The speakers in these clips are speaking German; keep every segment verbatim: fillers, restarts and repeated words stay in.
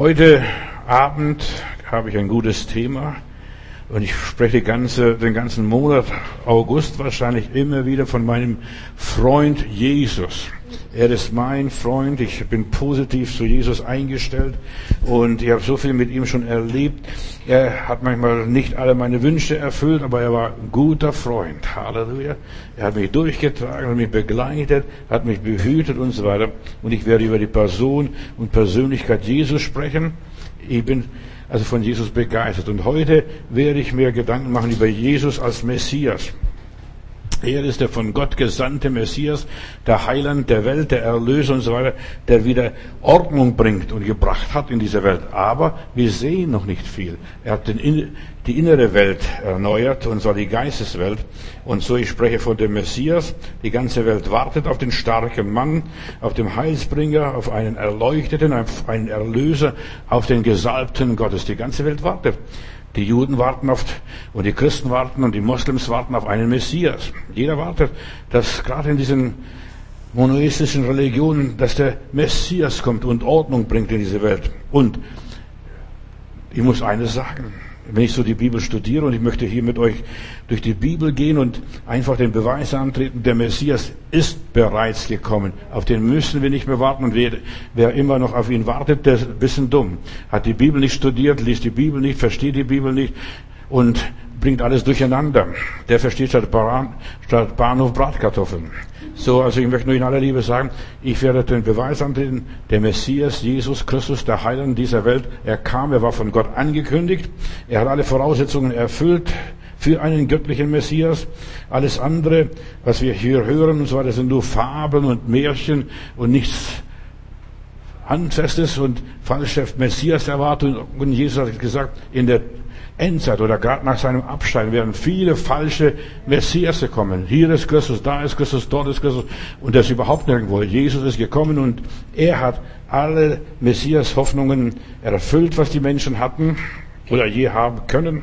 Heute Abend habe ich ein gutes Thema und ich spreche die ganze, den ganzen Monat August wahrscheinlich immer wieder von meinem Freund Jesus. Er ist mein Freund, ich bin positiv zu Jesus eingestellt und ich habe so viel mit ihm schon erlebt. Er hat manchmal nicht alle meine Wünsche erfüllt, aber er war ein guter Freund. Halleluja. Er hat mich durchgetragen, hat mich begleitet, hat mich behütet und so weiter. Und ich werde über die Person und Persönlichkeit Jesus sprechen. Ich bin also von Jesus begeistert. Und heute werde ich mir Gedanken machen über Jesus als Messias. Er ist der von Gott gesandte Messias, der Heiland der Welt, der Erlöser und so weiter, der wieder Ordnung bringt und gebracht hat in dieser Welt. Aber wir sehen noch nicht viel. Er hat den, die innere Welt erneuert, und zwar die Geisteswelt. Und so, ich spreche von dem Messias. Die ganze Welt wartet auf den starken Mann, auf den Heilsbringer, auf einen Erleuchteten, auf einen Erlöser, auf den Gesalbten Gottes. Die ganze Welt wartet. Die Juden warten auf, und die Christen warten, und die Moslems warten auf einen Messias. Jeder wartet, dass gerade in diesen monotheistischen Religionen, dass der Messias kommt und Ordnung bringt in diese Welt. Und ich muss eines sagen, wenn ich so die Bibel studiere, und ich möchte hier mit euch durch die Bibel gehen und einfach den Beweis antreten, der Messias ist bereits gekommen. Auf den müssen wir nicht mehr warten, und wer, wer immer noch auf ihn wartet, der ist ein bisschen dumm. Hat die Bibel nicht studiert, liest die Bibel nicht, versteht die Bibel nicht und bringt alles durcheinander. Der versteht statt, Baran, statt Bahnhof Bratkartoffeln. So, also ich möchte nur in aller Liebe sagen, ich werde den Beweis antreten, der Messias, Jesus Christus, der Heiland dieser Welt, er kam, er war von Gott angekündigt, er hat alle Voraussetzungen erfüllt für einen göttlichen Messias. Alles andere, was wir hier hören und so weiter, sind nur Fabeln und Märchen und nichts Handfestes und falsche Messias-Erwartungen. Und Jesus hat gesagt, in der Endzeit oder gerade nach seinem Abscheiden werden viele falsche Messiasse kommen. Hier ist Christus, da ist Christus, dort ist Christus, und das ist überhaupt nirgendwo. Jesus ist gekommen und er hat alle Messias-Hoffnungen erfüllt, was die Menschen hatten oder je haben können.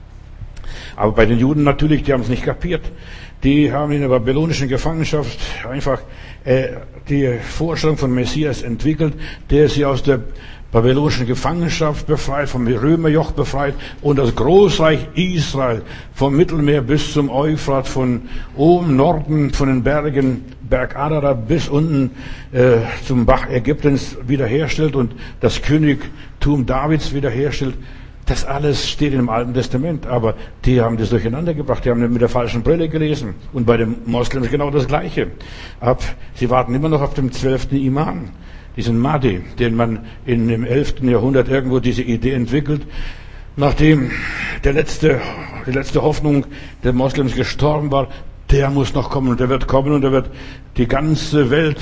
Aber bei den Juden natürlich, die haben es nicht kapiert. Die haben in der babylonischen Gefangenschaft einfach äh, die Vorstellung von Messias entwickelt, der sie aus der babylonischen Gefangenschaft befreit, vom Römerjoch befreit und das Großreich Israel vom Mittelmeer bis zum Euphrat, von oben Norden, von den Bergen, Berg Ararat bis unten äh, zum Bach Ägyptens wiederherstellt und das Königtum Davids wiederherstellt. Das alles steht im Alten Testament, aber die haben das durcheinander gebracht, die haben mit der falschen Brille gelesen. Und bei den Moslems genau das Gleiche. Ab, sie warten immer noch auf den zwölften Imam, diesen Mahdi, den man in dem elften Jahrhundert irgendwo diese Idee entwickelt, nachdem der letzte, die letzte Hoffnung der Moslems gestorben war, der muss noch kommen und der wird kommen und der wird die ganze Welt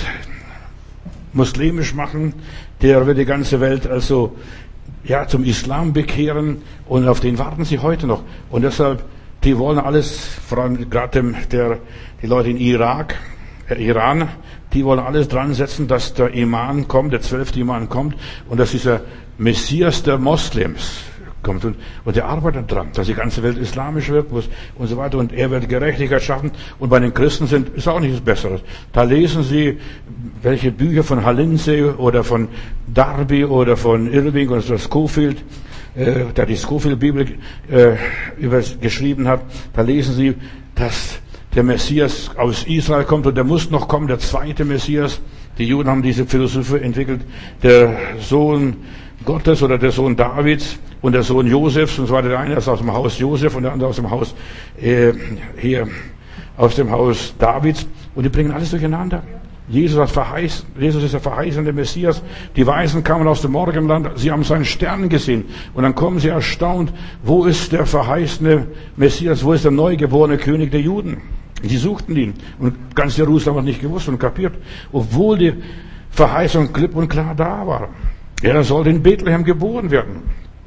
muslimisch machen, der wird die ganze Welt also ja, zum Islam bekehren, und auf den warten sie heute noch. Und deshalb, die wollen alles, vor allem gerade der, die Leute in Irak, äh, Iran, die wollen alles dran setzen, dass der Imam kommt, der zwölfte Imam kommt, und dass dieser Messias der Moslems kommt. Und, und der arbeitet dran, dass die ganze Welt islamisch wird und so weiter. Und er wird Gerechtigkeit schaffen. Und bei den Christen sind, ist auch nichts Besseres. Da lesen sie welche Bücher von Hallinse oder von Darby oder von Irving oder so Scofield, äh, der die Scofield-Bibel äh, über, geschrieben hat. Da lesen sie, dass der Messias aus Israel kommt, und der muss noch kommen, der zweite Messias. Die Juden haben diese Philosophie entwickelt, der Sohn Gottes oder der Sohn Davids und der Sohn Josefs und so weiter. Der eine ist aus dem Haus Josef und der andere aus dem Haus äh, hier aus dem Haus Davids, und die bringen alles durcheinander. Jesus hat verheißen, Jesus ist der verheißene Messias. Die Weisen kamen aus dem Morgenland, sie haben seinen Stern gesehen, und dann kommen sie erstaunt, wo ist der verheißene Messias, wo ist der neugeborene König der Juden? Sie suchten ihn, und ganz Jerusalem hat nicht gewusst und kapiert, obwohl die Verheißung klipp und klar da war. Er sollte in Bethlehem geboren werden.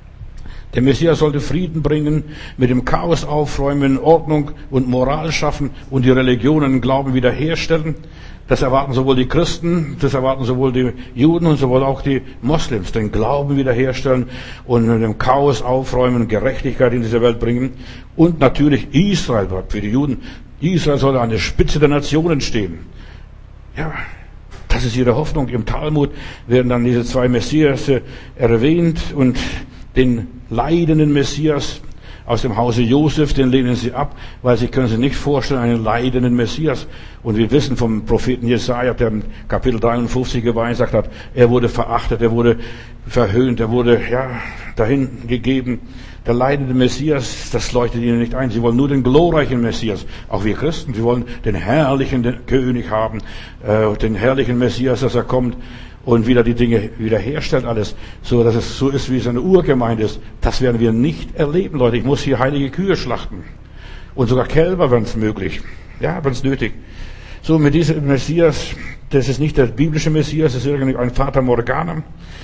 Der Messias sollte Frieden bringen, mit dem Chaos aufräumen, Ordnung und Moral schaffen und die Religionen und Glauben wiederherstellen. Das erwarten sowohl die Christen, das erwarten sowohl die Juden und sowohl auch die Moslems, den Glauben wiederherstellen und mit dem Chaos aufräumen, Gerechtigkeit in diese Welt bringen. Und natürlich Israel, für die Juden, Israel soll an der Spitze der Nationen stehen. Ja, das Das ist ihre Hoffnung. Im Talmud werden dann diese zwei Messias erwähnt und den leidenden Messias aus dem Hause Josef, den lehnen sie ab, weil sie können sich nicht vorstellen, einen leidenden Messias. Und wir wissen vom Propheten Jesaja, der im Kapitel dreiundfünfzig geweissagt hat, er wurde verachtet, er wurde verhöhnt, er wurde, ja, dahin gegeben. Der leidende Messias, das leuchtet ihnen nicht ein. Sie wollen nur den glorreichen Messias. Auch wir Christen, wir wollen den herrlichen König haben, äh, den herrlichen Messias, dass er kommt und wieder die Dinge wiederherstellt alles, so dass es so ist, wie es eine Urgemeinde ist. Das werden wir nicht erleben, Leute. Ich muss hier heilige Kühe schlachten. Und sogar Kälber, wenn es möglich. Ja, wenn es nötig. So, mit diesem Messias, das ist nicht der biblische Messias, das ist irgendwie ein Fata Morgana.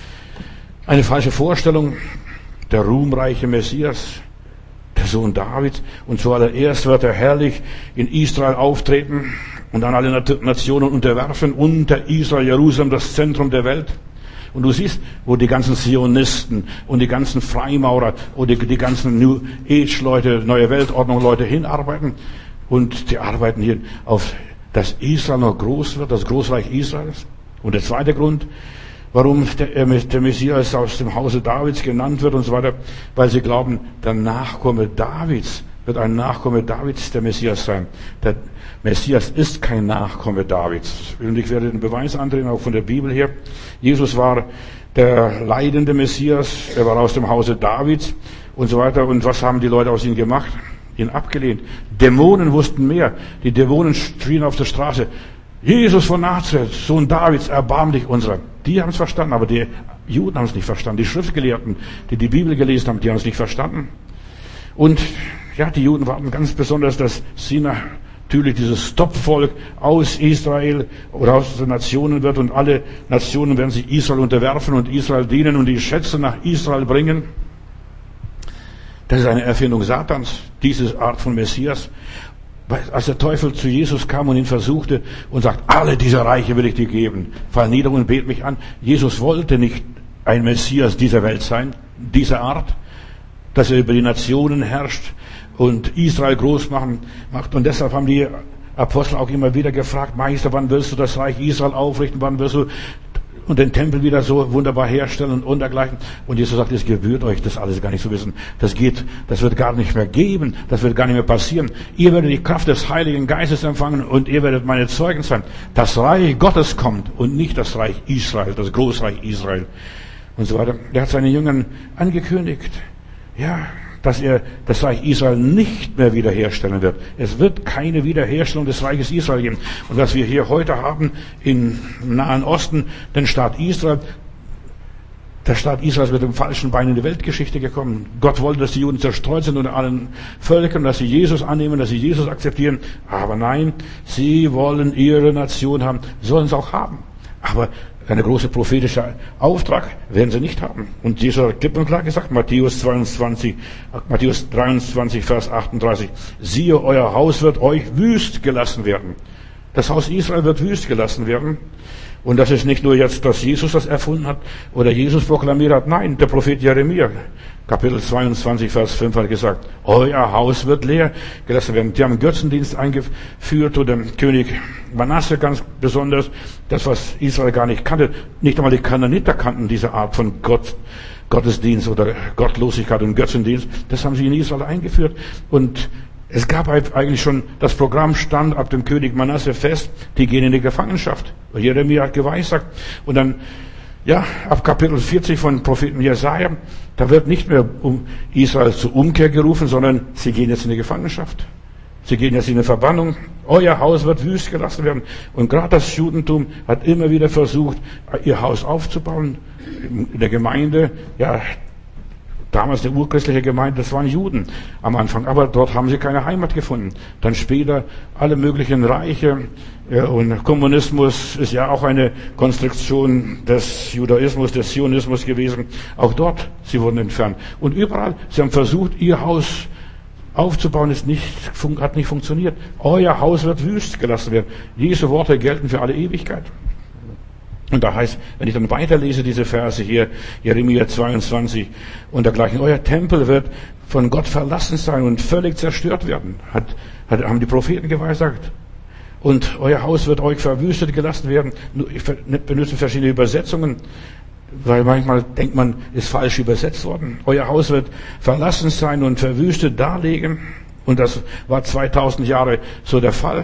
Eine falsche Vorstellung. Der ruhmreiche Messias, der Sohn Davids. Und zuallererst wird er herrlich in Israel auftreten und dann alle Nationen unterwerfen. Unter Israel, Jerusalem, das Zentrum der Welt. Und du siehst, wo die ganzen Zionisten und die ganzen Freimaurer und die, die ganzen New Age Leute, Neue Weltordnung Leute hinarbeiten. Und die arbeiten hier auf, dass Israel noch groß wird, das Großreich Israels. Und der zweite Grund, warum der, der Messias aus dem Hause Davids genannt wird und so weiter, weil sie glauben, der Nachkomme Davids wird ein Nachkomme Davids der Messias sein. Der Messias ist kein Nachkomme Davids. Und ich werde den Beweis andrehen, auch von der Bibel her. Jesus war der leidende Messias, er war aus dem Hause Davids und so weiter. Und was haben die Leute aus ihm gemacht? Ihn abgelehnt. Dämonen wussten mehr. Die Dämonen schrien auf der Straße, Jesus von Nazareth, Sohn Davids, erbarm dich unserer. Die haben es verstanden, aber die Juden haben es nicht verstanden. Die Schriftgelehrten, die die Bibel gelesen haben, die haben es nicht verstanden. Und ja, die Juden warten ganz besonders, dass sie natürlich dieses Stoppvolk aus Israel oder aus den Nationen wird und alle Nationen werden sich Israel unterwerfen und Israel dienen und die Schätze nach Israel bringen. Das ist eine Erfindung Satans, diese Art von Messias. Als der Teufel zu Jesus kam und ihn versuchte und sagt, alle diese Reiche will ich dir geben, fall nieder und bet mich an. Jesus wollte nicht ein Messias dieser Welt sein, dieser Art, dass er über die Nationen herrscht und Israel groß machen, macht. Und deshalb haben die Apostel auch immer wieder gefragt, Meister, wann willst du das Reich Israel aufrichten, wann willst du und den Tempel wieder so wunderbar herstellen und untergleichen. Und Jesus sagt, es gebührt euch, das alles gar nicht zu wissen. Das geht, das wird gar nicht mehr geben, das wird gar nicht mehr passieren. Ihr werdet die Kraft des Heiligen Geistes empfangen und ihr werdet meine Zeugen sein. Das Reich Gottes kommt und nicht das Reich Israel, das Großreich Israel und so weiter. Der hat seinen Jüngern angekündigt, ja, dass er das Reich Israel nicht mehr wiederherstellen wird. Es wird keine Wiederherstellung des Reiches Israel geben. Und was wir hier heute haben im Nahen Osten, den Staat Israel, der Staat Israel ist mit dem falschen Bein in die Weltgeschichte gekommen. Gott wollte, dass die Juden zerstreut sind unter allen Völkern, dass sie Jesus annehmen, dass sie Jesus akzeptieren. Aber nein, sie wollen ihre Nation haben, sollen sie auch haben. Aber eine große prophetische Auftrag werden sie nicht haben. Und Jesus hat klipp und klar gesagt, Matthäus zweiundzwanzig, Matthäus dreiundzwanzig, Vers achtunddreißig, siehe, euer Haus wird euch wüst gelassen werden. Das Haus Israel wird wüst gelassen werden. Und das ist nicht nur jetzt, dass Jesus das erfunden hat oder Jesus proklamiert hat. Nein, der Prophet Jeremia, Kapitel zweiundzwanzig, Vers fünf hat gesagt, euer Haus wird leer gelassen werden. Die haben Götzendienst eingeführt oder König Manasse ganz besonders, das was Israel gar nicht kannte. Nicht einmal die Kanaaniter kannten diese Art von Gott, Gottesdienst oder Gottlosigkeit und Götzendienst. Das haben sie in Israel eingeführt. Und es gab eigentlich schon, das Programm stand ab dem König Manasse fest, die gehen in die Gefangenschaft. Jeremia hat geweissagt. Und dann, ja, ab Kapitel vierzig von Propheten Jesaja, da wird nicht mehr um Israel zur Umkehr gerufen, sondern sie gehen jetzt in die Gefangenschaft. Sie gehen jetzt in eine Verbannung. Euer Haus wird wüst gelassen werden. Und gerade das Judentum hat immer wieder versucht, ihr Haus aufzubauen. In der Gemeinde, ja, damals eine urchristliche Gemeinde, das waren Juden am Anfang, aber dort haben sie keine Heimat gefunden. Dann später alle möglichen Reiche ja, und Kommunismus ist ja auch eine Konstruktion des Judaismus, des Zionismus gewesen. Auch dort, sie wurden entfernt. Und überall, sie haben versucht, ihr Haus aufzubauen, ist nicht, hat nicht funktioniert. Euer Haus wird wüst gelassen werden. Diese Worte gelten für alle Ewigkeit. Und da heißt, wenn ich dann weiterlese, diese Verse hier, Jeremia zweiundzwanzig und dergleichen, euer Tempel wird von Gott verlassen sein und völlig zerstört werden, hat, hat, haben die Propheten geweissagt. Und euer Haus wird euch verwüstet gelassen werden. Ich benutze verschiedene Übersetzungen, weil manchmal denkt man, ist falsch übersetzt worden. Euer Haus wird verlassen sein und verwüstet darlegen. Und das war zweitausend Jahre so der Fall.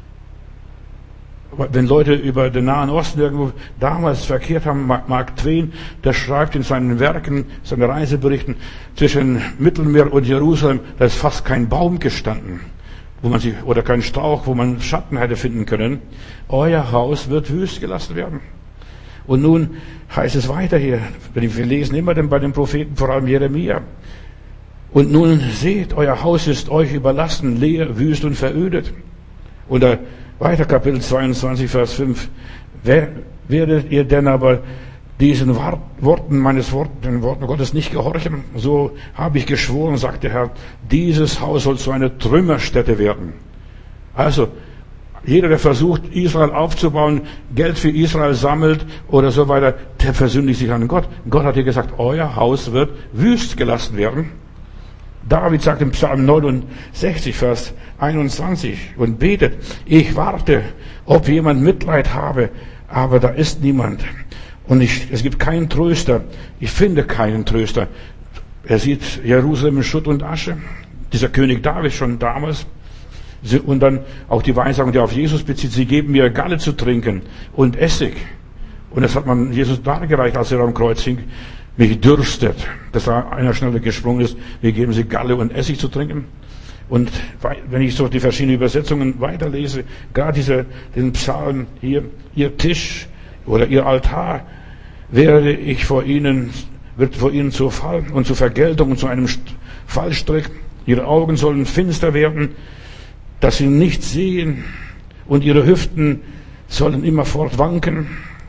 Wenn Leute über den Nahen Osten irgendwo damals verkehrt haben, Mark Twain, der schreibt in seinen Werken, seinen Reiseberichten, zwischen Mittelmeer und Jerusalem, da ist fast kein Baum gestanden, wo man sich, oder kein Strauch, wo man Schatten hätte finden können. Euer Haus wird wüst gelassen werden. Und nun heißt es weiter hier, wir lesen immer bei den Propheten, vor allem Jeremia. Und nun seht, euer Haus ist euch überlassen, leer, wüst und verödet. Und da weiter Kapitel zweiundzwanzig, Vers fünf. Werdet ihr denn aber diesen Worten meines Wortes, den Worten Gottes nicht gehorchen? So habe ich geschworen, sagt der Herr, dieses Haus soll zu einer Trümmerstätte werden. Also, jeder, der versucht, Israel aufzubauen, Geld für Israel sammelt oder so weiter, der versündigt sich an Gott. Gott hat hier gesagt, euer Haus wird wüst gelassen werden. David sagt im Psalm neunundsechzig, Vers einundzwanzig und betet, ich warte, ob jemand Mitleid habe, aber da ist niemand. Und ich, es gibt keinen Tröster. Ich finde keinen Tröster. Er sieht Jerusalem in Schutt und Asche. Dieser König David schon damals. Und dann auch die Weissagung, die auf Jesus bezieht, sie geben mir Galle zu trinken und Essig. Und das hat man Jesus dargereicht, als er am Kreuz hing. Mich dürstet, dass da einer schneller gesprungen ist, wir geben sie Galle und Essig zu trinken. Und wenn ich so die verschiedenen Übersetzungen weiterlese, gerade dieser, den Psalm hier, ihr Tisch oder ihr Altar, werde ich vor ihnen, wird vor ihnen zu Fall und zu Vergeltung und zu einem Fallstrick. Ihre Augen sollen finster werden, dass sie nichts sehen, und ihre Hüften sollen immerfort wanken.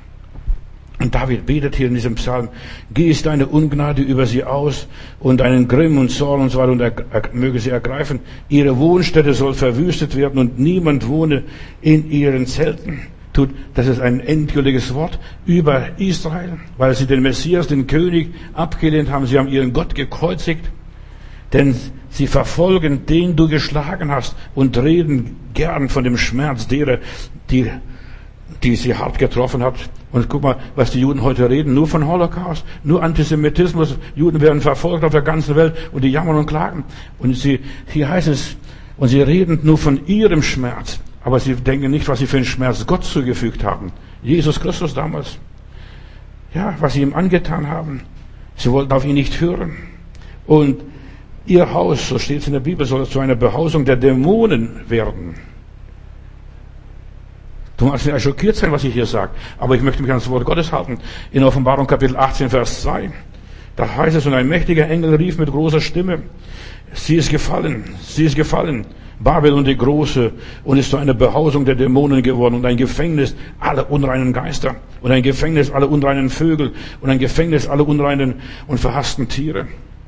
Und David betet hier in diesem Psalm, gieß deine Ungnade über sie aus und deinen Grimm und Zorn und so weiter und er, er, möge sie ergreifen. Ihre Wohnstätte soll verwüstet werden und niemand wohne in ihren Zelten. Tut, das ist ein endgültiges Wort über Israel, weil sie den Messias, den König, abgelehnt haben. Sie haben ihren Gott gekreuzigt, denn sie verfolgen den du geschlagen hast und reden gern von dem Schmerz derer, die die sie hart getroffen hat. Und guck mal, was die Juden heute reden, nur von Holocaust, nur Antisemitismus. Juden werden verfolgt auf der ganzen Welt und die jammern und klagen. Und sie, hier heißt es, und sie reden nur von ihrem Schmerz, aber sie denken nicht, was sie für einen Schmerz Gott zugefügt haben. Jesus Christus damals. Ja, was sie ihm angetan haben. Sie wollten auf ihn nicht hören. Und ihr Haus, so steht es in der Bibel, soll zu einer Behausung der Dämonen werden. Du magst ja schockiert sein, was ich hier sage, aber ich möchte mich an das Wort Gottes halten. In Offenbarung Kapitel achtzehn, Vers zwei, da heißt es, und ein mächtiger Engel rief mit großer Stimme, sie ist gefallen, sie ist gefallen, Babylon die Große, und ist zu einer Behausung der Dämonen geworden und ein Gefängnis aller unreinen Geister und ein Gefängnis aller unreinen Vögel und ein Gefängnis aller unreinen und verhassten Tiere.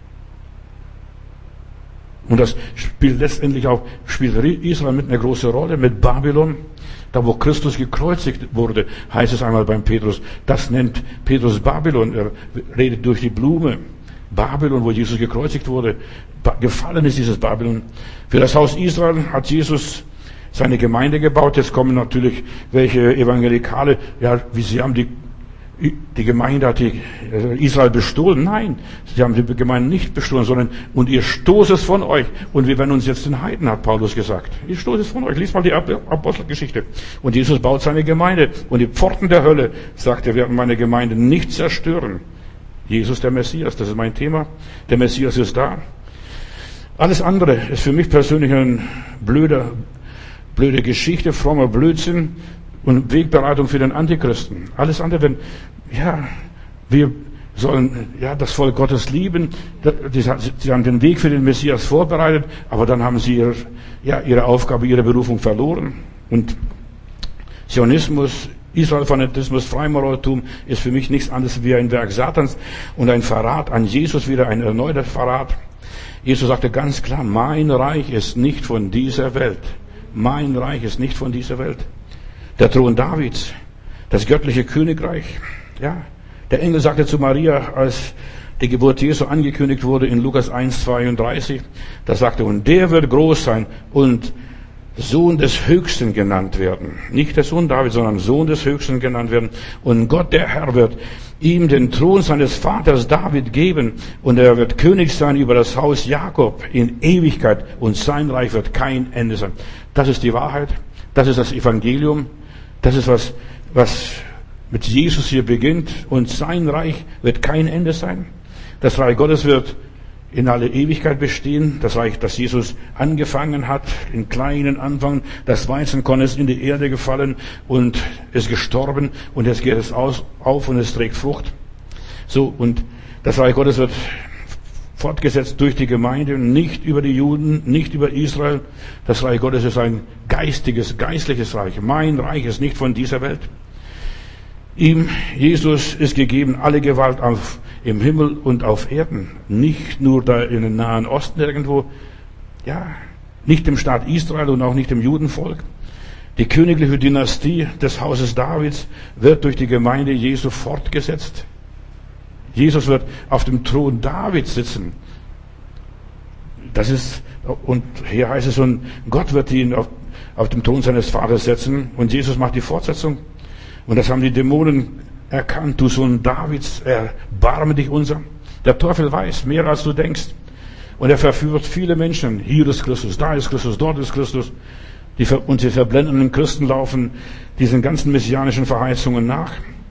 Und das spielt letztendlich auch, spielt Israel mit einer großen Rolle, mit Babylon. Da wo Christus gekreuzigt wurde, heißt es einmal beim Petrus, das nennt Petrus Babylon, er redet durch die Blume. Babylon, wo Jesus gekreuzigt wurde, gefallen ist dieses Babylon. Für das Haus Israel hat Jesus seine Gemeinde gebaut. Jetzt kommen natürlich welche Evangelikale, ja, wie sie haben die Die Gemeinde hat die Israel bestohlen. Nein, sie haben die Gemeinde nicht bestohlen, sondern und ihr stoßt es von euch. Und wir werden uns jetzt den Heiden, hat Paulus gesagt. Ihr stoßt es von euch. Lies mal die Apostelgeschichte. Und Jesus baut seine Gemeinde. Und die Pforten der Hölle, sagt er, werden meine Gemeinde nicht zerstören. Jesus, der Messias, das ist mein Thema. Der Messias ist da. Alles andere ist für mich persönlich eine blöde, blöde Geschichte, frommer Blödsinn. Und Wegbereitung für den Antichristen. Alles andere, wenn, ja, wir sollen, ja, das Volk Gottes lieben. Sie haben den Weg für den Messias vorbereitet, aber dann haben sie ihre, ja, ihre Aufgabe, ihre Berufung verloren. Und Zionismus, Israel-Fanatismus, Freimaurer-Tum ist für mich nichts anderes wie ein Werk Satans und ein Verrat an Jesus, wieder ein erneuter Verrat. Jesus sagte ganz klar, mein Reich ist nicht von dieser Welt. Mein Reich ist nicht von dieser Welt. Der Thron Davids, das göttliche Königreich. Ja, der Engel sagte zu Maria, als die Geburt Jesu angekündigt wurde in Lukas eins, zweiunddreißig, da sagte, und der wird groß sein und Sohn des Höchsten genannt werden. Nicht der Sohn David, sondern Sohn des Höchsten genannt werden. Und Gott, der Herr, wird ihm den Thron seines Vaters David geben. Und er wird König sein über das Haus Jakob in Ewigkeit. Und sein Reich wird kein Ende sein. Das ist die Wahrheit. Das ist das Evangelium. Das ist was, was mit Jesus hier beginnt. Und sein Reich wird kein Ende sein. Das Reich Gottes wird in alle Ewigkeit bestehen. Das Reich, das Jesus angefangen hat, in kleinen Anfang. Das Weizenkorn ist in die Erde gefallen und ist gestorben. Und jetzt geht es aus, auf und es trägt Frucht. So, und das Reich Gottes wird fortgesetzt durch die Gemeinde, nicht über die Juden, nicht über Israel. Das Reich Gottes ist ein geistiges, geistliches Reich. Mein Reich ist nicht von dieser Welt. Ihm, Jesus, ist gegeben alle Gewalt auf, im Himmel und auf Erden. Nicht nur da in den Nahen Osten irgendwo. Ja, nicht im Staat Israel und auch nicht im Judenvolk. Die königliche Dynastie des Hauses Davids wird durch die Gemeinde Jesu fortgesetzt. Jesus wird auf dem Thron Davids sitzen. Das ist, und hier heißt es, und Gott wird ihn auf, auf dem Thron seines Vaters setzen und Jesus macht die Fortsetzung. Und das haben die Dämonen erkannt. Du Sohn Davids, erbarme dich unser. Der Teufel weiß mehr, als du denkst. Und er verführt viele Menschen. Hier ist Christus, da ist Christus, dort ist Christus. Die, und die verblendeten Christen laufen diesen ganzen messianischen Verheißungen nach.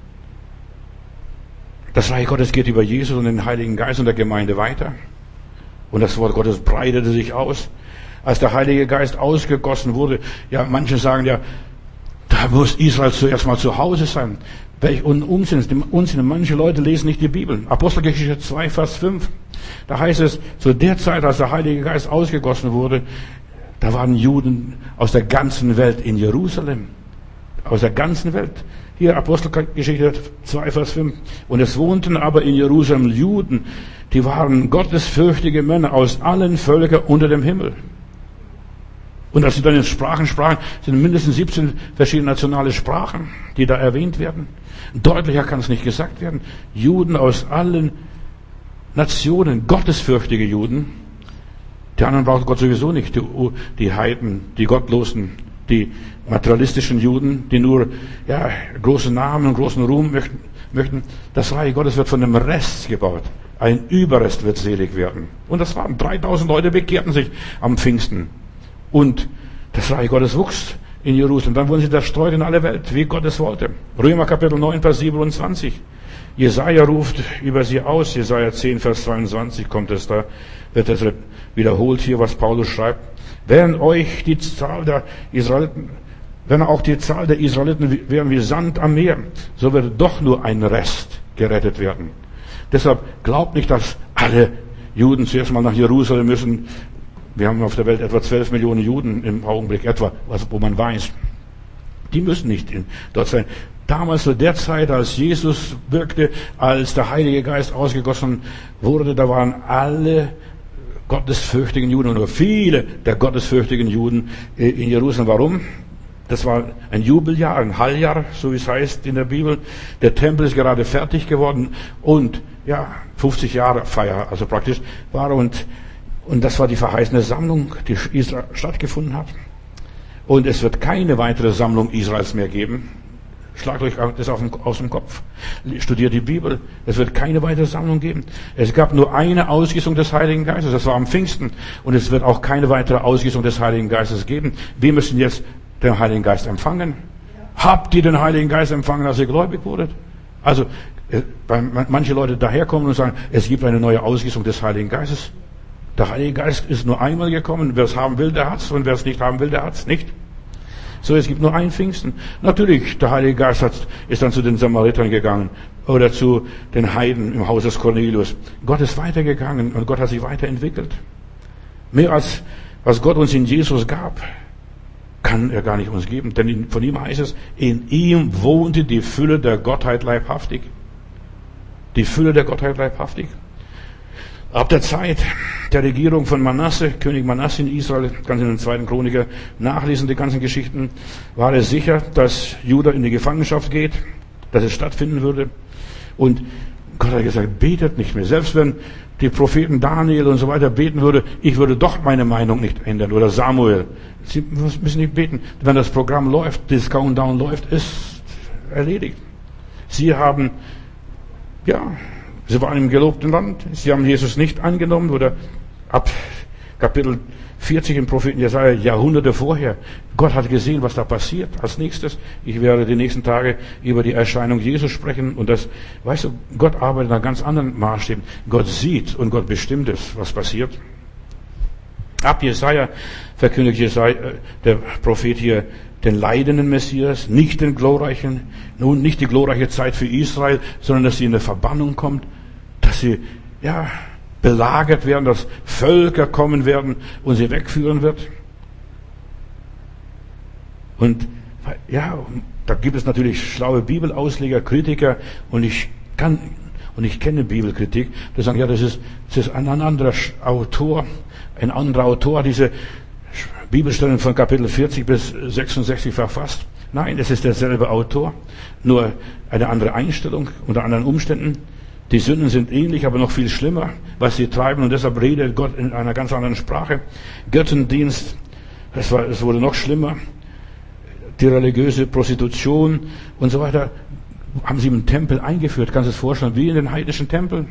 Das Reich Gottes geht über Jesus und den Heiligen Geist und der Gemeinde weiter. Und das Wort Gottes breitete sich aus. Als der Heilige Geist ausgegossen wurde, ja, manche sagen ja, da muss Israel zuerst mal zu Hause sein. Welch Unsinn, Unsinn. Manche Leute lesen nicht die Bibel. Apostelgeschichte zwei, Vers fünf. Da heißt es, zu der Zeit, als der Heilige Geist ausgegossen wurde, da waren Juden aus der ganzen Welt in Jerusalem. Aus der ganzen Welt. Hier Apostelgeschichte zwei, Vers fünf. Und es wohnten aber in Jerusalem Juden, die waren gottesfürchtige Männer aus allen Völkern unter dem Himmel. Und als sie dann in Sprachen sprachen, sind mindestens siebzehn verschiedene nationale Sprachen, die da erwähnt werden. Deutlicher kann es nicht gesagt werden. Juden aus allen Nationen, gottesfürchtige Juden. Die anderen braucht Gott sowieso nicht. Die, die Heiden, die Gottlosen, die materialistischen Juden, die nur ja, großen Namen und großen Ruhm möchten, möchten. Das Reich Gottes wird von dem Rest gebaut. Ein Überrest wird selig werden. Und das waren dreitausend Leute, bekehrten sich am Pfingsten. Und das Reich Gottes wuchs in Jerusalem. Dann wurden sie zerstreut in alle Welt, wie Gott es wollte. Römer Kapitel neun, Vers siebenundzwanzig. Jesaja ruft über sie aus. Jesaja zehn, Vers zweiundzwanzig kommt es da. Wird es wiederholt hier, was Paulus schreibt. Während euch die Zahl der Israeliten, wenn auch die Zahl der Israeliten wären wie Sand am Meer, so wird doch nur ein Rest gerettet werden. Deshalb glaubt nicht, dass alle Juden zuerst mal nach Jerusalem müssen. Wir haben auf der Welt etwa zwölf Millionen Juden im Augenblick, etwa, wo man weiß. Die müssen nicht dort sein. Damals zu der Zeit, als Jesus wirkte, als der Heilige Geist ausgegossen wurde, da waren alle gottesfürchtigen Juden, und nur viele der gottesfürchtigen Juden in Jerusalem. Warum? Das war ein Jubeljahr, ein Halljahr, so wie es heißt in der Bibel. Der Tempel ist gerade fertig geworden und, ja, fünfzig Jahre Feier, also praktisch war, und Und das war die verheißene Sammlung, die Israel stattgefunden hat. Und es wird keine weitere Sammlung Israels mehr geben. Schlagt euch das aus dem Kopf. Studiert die Bibel. Es wird keine weitere Sammlung geben. Es gab nur eine Ausgießung des Heiligen Geistes. Das war am Pfingsten. Und es wird auch keine weitere Ausgießung des Heiligen Geistes geben. Wir müssen jetzt den Heiligen Geist empfangen. Habt ihr den Heiligen Geist empfangen, als ihr gläubig wurdet? Also, weil manche Leute daherkommen und sagen, es gibt eine neue Ausgießung des Heiligen Geistes. Der Heilige Geist ist nur einmal gekommen. Wer es haben will, der hat's. Und wer es nicht haben will, der hat's nicht. So, es gibt nur ein Pfingsten. Natürlich, der Heilige Geist hat, ist dann zu den Samaritern gegangen. Oder zu den Heiden im Haus des Cornelius. Gott ist weitergegangen und Gott hat sich weiterentwickelt. Mehr als was Gott uns in Jesus gab, kann er gar nicht uns geben. Denn von ihm heißt es, in ihm wohnte die Fülle der Gottheit leibhaftig. Die Fülle der Gottheit leibhaftig. Ab der Zeit der Regierung von Manasse, König Manasse in Israel, kannst du in den zweiten Chroniker nachlesen, die ganzen Geschichten, war es sicher, dass Juda in die Gefangenschaft geht, dass es stattfinden würde. Und Gott hat gesagt, betet nicht mehr. Selbst wenn die Propheten Daniel und so weiter beten würde, ich würde doch meine Meinung nicht ändern. Oder Samuel. Sie müssen nicht beten. Wenn das Programm läuft, das Countdown läuft, ist erledigt. Sie haben, ja, sie waren im gelobten Land. Sie haben Jesus nicht angenommen. Oder ab Kapitel vierzig im Propheten Jesaja, Jahrhunderte vorher. Gott hat gesehen, was da passiert. Als nächstes, ich werde die nächsten Tage über die Erscheinung Jesus sprechen. Und das, weißt du, Gott arbeitet nach ganz anderen Maßstäben. Gott sieht und Gott bestimmt es, was passiert. Ab Jesaja verkündigt Jesaja, der Prophet hier, den leidenden Messias, nicht den glorreichen, nun nicht die glorreiche Zeit für Israel, sondern dass sie in eine Verbannung kommt, dass sie, ja, belagert werden, dass Völker kommen werden und sie wegführen wird. Und ja, da gibt es natürlich schlaue Bibelausleger, Kritiker, und ich kann und ich kenne Bibelkritik, die sagen, ja, das ist, das ist ein anderer Autor, ein anderer Autor hat diese Bibelstellen von Kapitel vierzig bis sechsundsechzig verfasst. Nein, es ist derselbe Autor, nur eine andere Einstellung unter anderen Umständen. Die Sünden sind ähnlich, aber noch viel schlimmer, was sie treiben. Und deshalb redet Gott in einer ganz anderen Sprache. Götzendienst, es, war, es wurde noch schlimmer. Die religiöse Prostitution und so weiter haben sie im Tempel eingeführt. Kannst du es vorstellen, wie in den heidnischen Tempeln?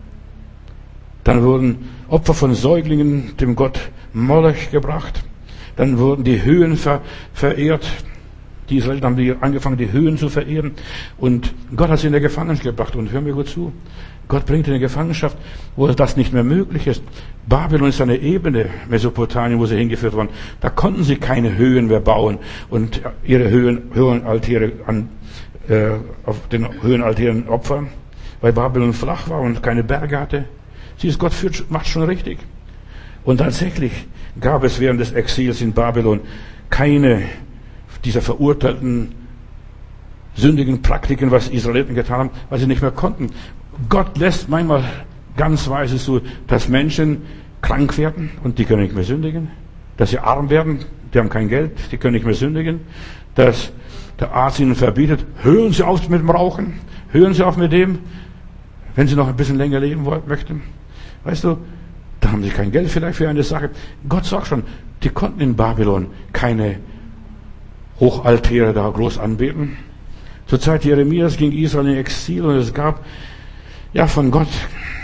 Dann wurden Opfer von Säuglingen dem Gott Moloch gebracht. Dann wurden die Höhen ver, verehrt. Die Israeliten haben die angefangen, die Höhen zu verehren. Und Gott hat sie in der Gefangenschaft gebracht. Und hör mir gut zu. Gott bringt in die Gefangenschaft, wo das nicht mehr möglich ist. Babylon ist eine Ebene, Mesopotamien, wo sie hingeführt wurden. Da konnten sie keine Höhen mehr bauen und ihre Höhen, Höhenaltäre an, äh, auf den Höhenaltären opfern, weil Babylon flach war und keine Berge hatte. Siehst, Gott führt, macht schon richtig. Und tatsächlich gab es während des Exils in Babylon keine dieser verurteilten sündigen Praktiken, was Israeliten getan haben, weil sie nicht mehr konnten. Gott lässt manchmal ganz weise zu, dass Menschen krank werden und die können nicht mehr sündigen, dass sie arm werden, die haben kein Geld, die können nicht mehr sündigen, dass der Arzt ihnen verbietet, hören Sie auf mit dem Rauchen, hören Sie auf mit dem, wenn Sie noch ein bisschen länger leben wollen, möchten. Weißt du, da haben sie kein Geld vielleicht für eine Sache. Gott sagt schon, die konnten in Babylon keine Hochaltäre da groß anbeten. Zur Zeit Jeremias ging Israel in Exil und es gab ja von Gott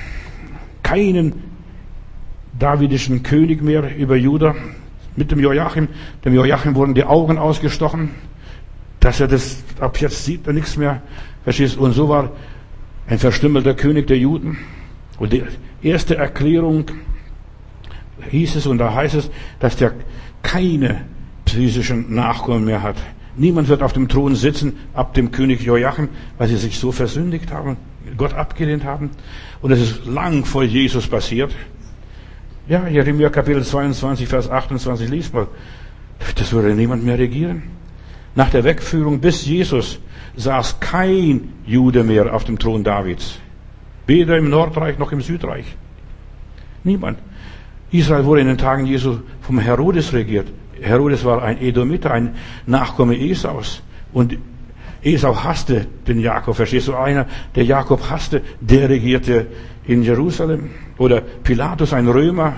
keinen davidischen König mehr über Juda. Mit dem Joachim, dem Joachim wurden die Augen ausgestochen, dass er das, ab jetzt sieht er nichts mehr, verstehst? Und so war ein verstümmelter König der Juden. Und die erste Erklärung hieß es, und da heißt es, dass der keine physischen Nachkommen mehr hat. Niemand wird auf dem Thron sitzen ab dem König Joachim, weil sie sich so versündigt haben, Gott abgelehnt haben. Und es ist lang vor Jesus passiert. Ja, Jeremia Kapitel zweiundzwanzig, Vers achtundzwanzig, liest mal. Das würde niemand mehr regieren. Nach der Wegführung bis Jesus saß kein Jude mehr auf dem Thron Davids. Weder im Nordreich noch im Südreich. Niemand. Israel wurde in den Tagen Jesu vom Herodes regiert. Herodes war ein Edomiter, ein Nachkomme Esaus. Und Esau hasste den Jakob. Verstehst du? Einer, der Jakob hasste, der regierte in Jerusalem. Oder Pilatus, ein Römer,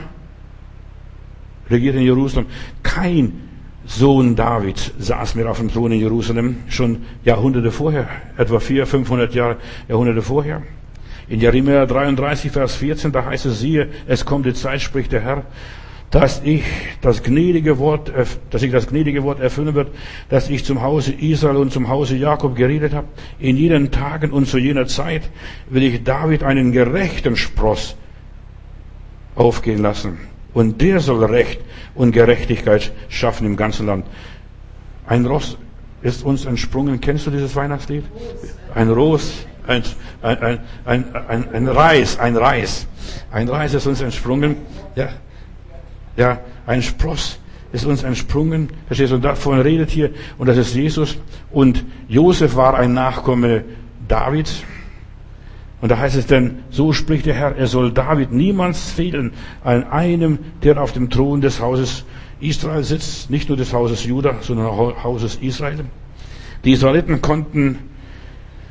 regierte in Jerusalem. Kein Sohn Davids saß mehr auf dem Thron in Jerusalem, schon Jahrhunderte vorher, etwa vierhundert, fünfhundert Jahre, Jahrhunderte vorher. In Jeremia dreiunddreißig, Vers vierzehn, da heißt es, siehe, es kommt die Zeit, spricht der Herr, dass ich das gnädige Wort, dass ich das gnädige Wort erfüllen wird, dass ich zum Hause Israel und zum Hause Jakob geredet habe. In jenen Tagen und zu jener Zeit will ich David einen gerechten Spross aufgehen lassen. Und der soll Recht und Gerechtigkeit schaffen im ganzen Land. Ein Ross ist uns entsprungen. Kennst du dieses Weihnachtslied? Ein Ross, ein, ein, ein, ein, ein, ein Reis, ein Reis. Ein Reis ist uns entsprungen. Ja. Ja, ein Spross ist uns entsprungen. Verstehst du? Und davon redet hier, und das ist Jesus. Und Josef war ein Nachkomme Davids. Und da heißt es denn, so spricht der Herr, er soll David niemals fehlen, an einem, der auf dem Thron des Hauses Israel sitzt, nicht nur des Hauses Juda, sondern auch Hauses Israel. Die Israeliten konnten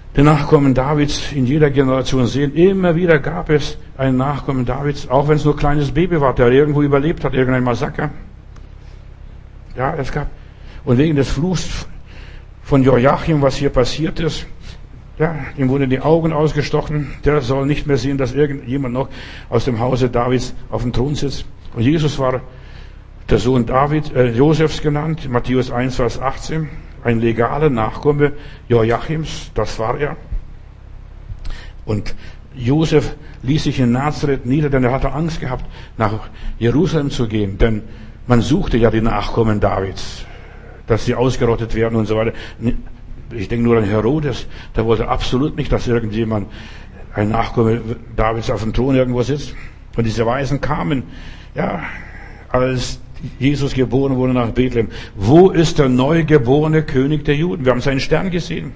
die Nachkommen Davids in jeder Generation sehen. Immer wieder gab es einen Nachkommen Davids, auch wenn es nur ein kleines Baby war, der irgendwo überlebt hat, irgendein Massaker. Ja, es gab. Und wegen des Fluchs von Joachim, was hier passiert ist, ja, ihm wurden die Augen ausgestochen. Der soll nicht mehr sehen, dass irgendjemand noch aus dem Hause Davids auf dem Thron sitzt. Und Jesus war der Sohn David, äh, Josefs genannt, Matthäus eins, Vers achtzehn. Ein legaler Nachkomme Joachims, das war er. Und Josef ließ sich in Nazareth nieder, denn er hatte Angst gehabt, nach Jerusalem zu gehen. Denn man suchte ja die Nachkommen Davids, dass sie ausgerottet werden und so weiter. Ich denke nur an Herodes, der wollte absolut nicht, dass irgendjemand, ein Nachkomme Davids auf dem Thron irgendwo sitzt. Und diese Weisen kamen, ja, als Jesus geboren wurde nach Bethlehem. Wo ist der neugeborene König der Juden? Wir haben seinen Stern gesehen.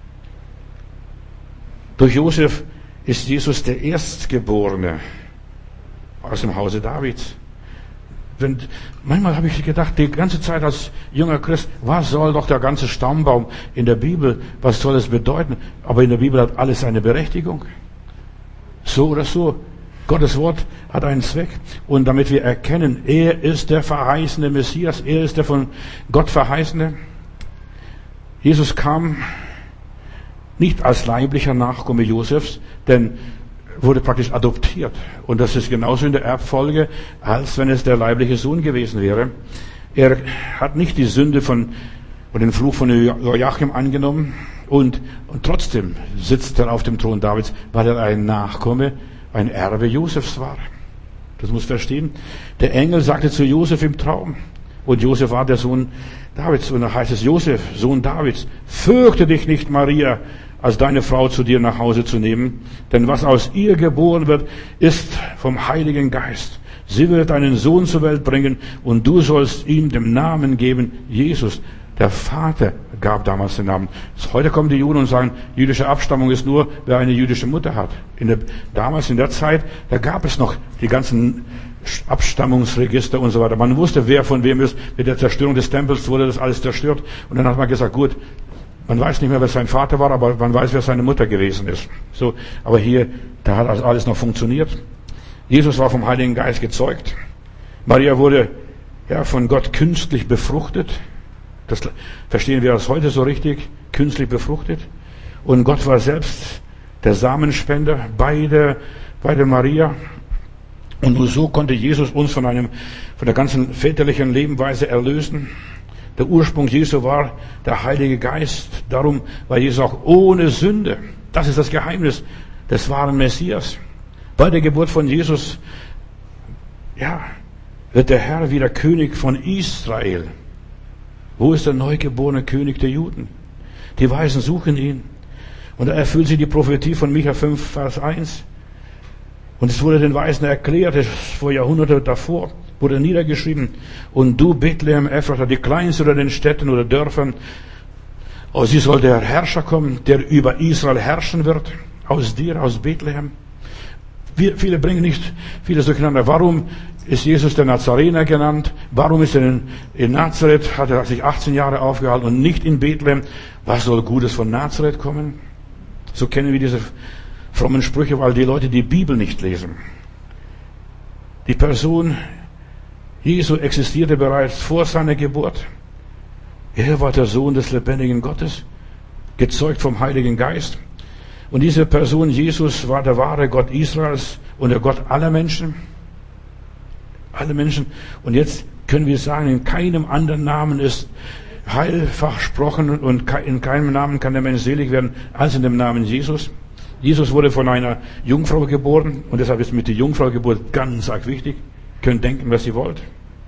Durch Josef ist Jesus der Erstgeborene aus dem Hause Davids. Wenn, manchmal habe ich gedacht, die ganze Zeit als junger Christ, was soll doch der ganze Stammbaum in der Bibel, was soll es bedeuten? Aber in der Bibel hat alles eine Berechtigung. So oder so. Gottes Wort hat einen Zweck. Und damit wir erkennen, er ist der verheißene Messias, er ist der von Gott verheißene. Jesus kam nicht als leiblicher Nachkomme Josefs, denn wurde praktisch adoptiert. Und das ist genauso in der Erbfolge, als wenn es der leibliche Sohn gewesen wäre. Er hat nicht die Sünde von, und den Fluch von Joachim angenommen. Und, und trotzdem sitzt er auf dem Thron Davids, weil er ein Nachkomme, ein Erbe Josefs war. Das muss verstehen. Der Engel sagte zu Josef im Traum, und Josef war der Sohn Davids, und da heißt es, Josef, Sohn Davids, fürchte dich nicht, Maria, als deine Frau zu dir nach Hause zu nehmen, denn was aus ihr geboren wird, ist vom Heiligen Geist. Sie wird einen Sohn zur Welt bringen, und du sollst ihm den Namen geben, Jesus. Der Vater gab damals den Namen. Heute kommen die Juden und sagen, jüdische Abstammung ist nur, wer eine jüdische Mutter hat. In der, damals in der Zeit, da gab es noch die ganzen Abstammungsregister und so weiter. Man wusste, wer von wem ist. Mit der Zerstörung des Tempels wurde das alles zerstört. Und dann hat man gesagt, gut, man weiß nicht mehr, wer sein Vater war, aber man weiß, wer seine Mutter gewesen ist. So, aber hier, da hat also alles noch funktioniert. Jesus war vom Heiligen Geist gezeugt. Maria wurde ja von Gott künstlich befruchtet. Das verstehen wir als heute so richtig, künstlich befruchtet. Und Gott war selbst der Samenspender bei der, bei der Maria. Und nur so konnte Jesus uns von einem, von der ganzen väterlichen Lebensweise erlösen. Der Ursprung Jesu war der Heilige Geist. Darum war Jesus auch ohne Sünde. Das ist das Geheimnis des wahren Messias. Bei der Geburt von Jesus, ja, wird der Herr wieder König von Israel. Wo ist der neugeborene König der Juden? Die Weisen suchen ihn. Und da erfüllt sie die Prophetie von Micha fünf, Vers eins. Und es wurde den Weisen erklärt, es vor Jahrhunderten davor, wurde niedergeschrieben. Und du, Bethlehem, Ephrata, die kleinste unter den Städten oder Dörfern, aus dir soll der Herrscher kommen, der über Israel herrschen wird. Aus dir, aus Bethlehem. Wir, viele bringen nicht vieles durcheinander. Warum ist Jesus der Nazarener genannt? Warum ist er in, in Nazareth, hat er sich achtzehn Jahre aufgehalten und nicht in Bethlehem? Was soll Gutes von Nazareth kommen? So kennen wir diese frommen Sprüche, weil die Leute die Bibel nicht lesen. Die Person Jesu existierte bereits vor seiner Geburt. Er war der Sohn des lebendigen Gottes, gezeugt vom Heiligen Geist. Und diese Person Jesus war der wahre Gott Israels und der Gott aller Menschen. Alle Menschen. Und jetzt können wir sagen, in keinem anderen Namen ist Heil versprochen und in keinem Namen kann der Mensch selig werden, als in dem Namen Jesus. Jesus wurde von einer Jungfrau geboren und deshalb ist mit der Jungfrau-Geburt ganz arg wichtig. Ihr könnt denken, was ihr wollt.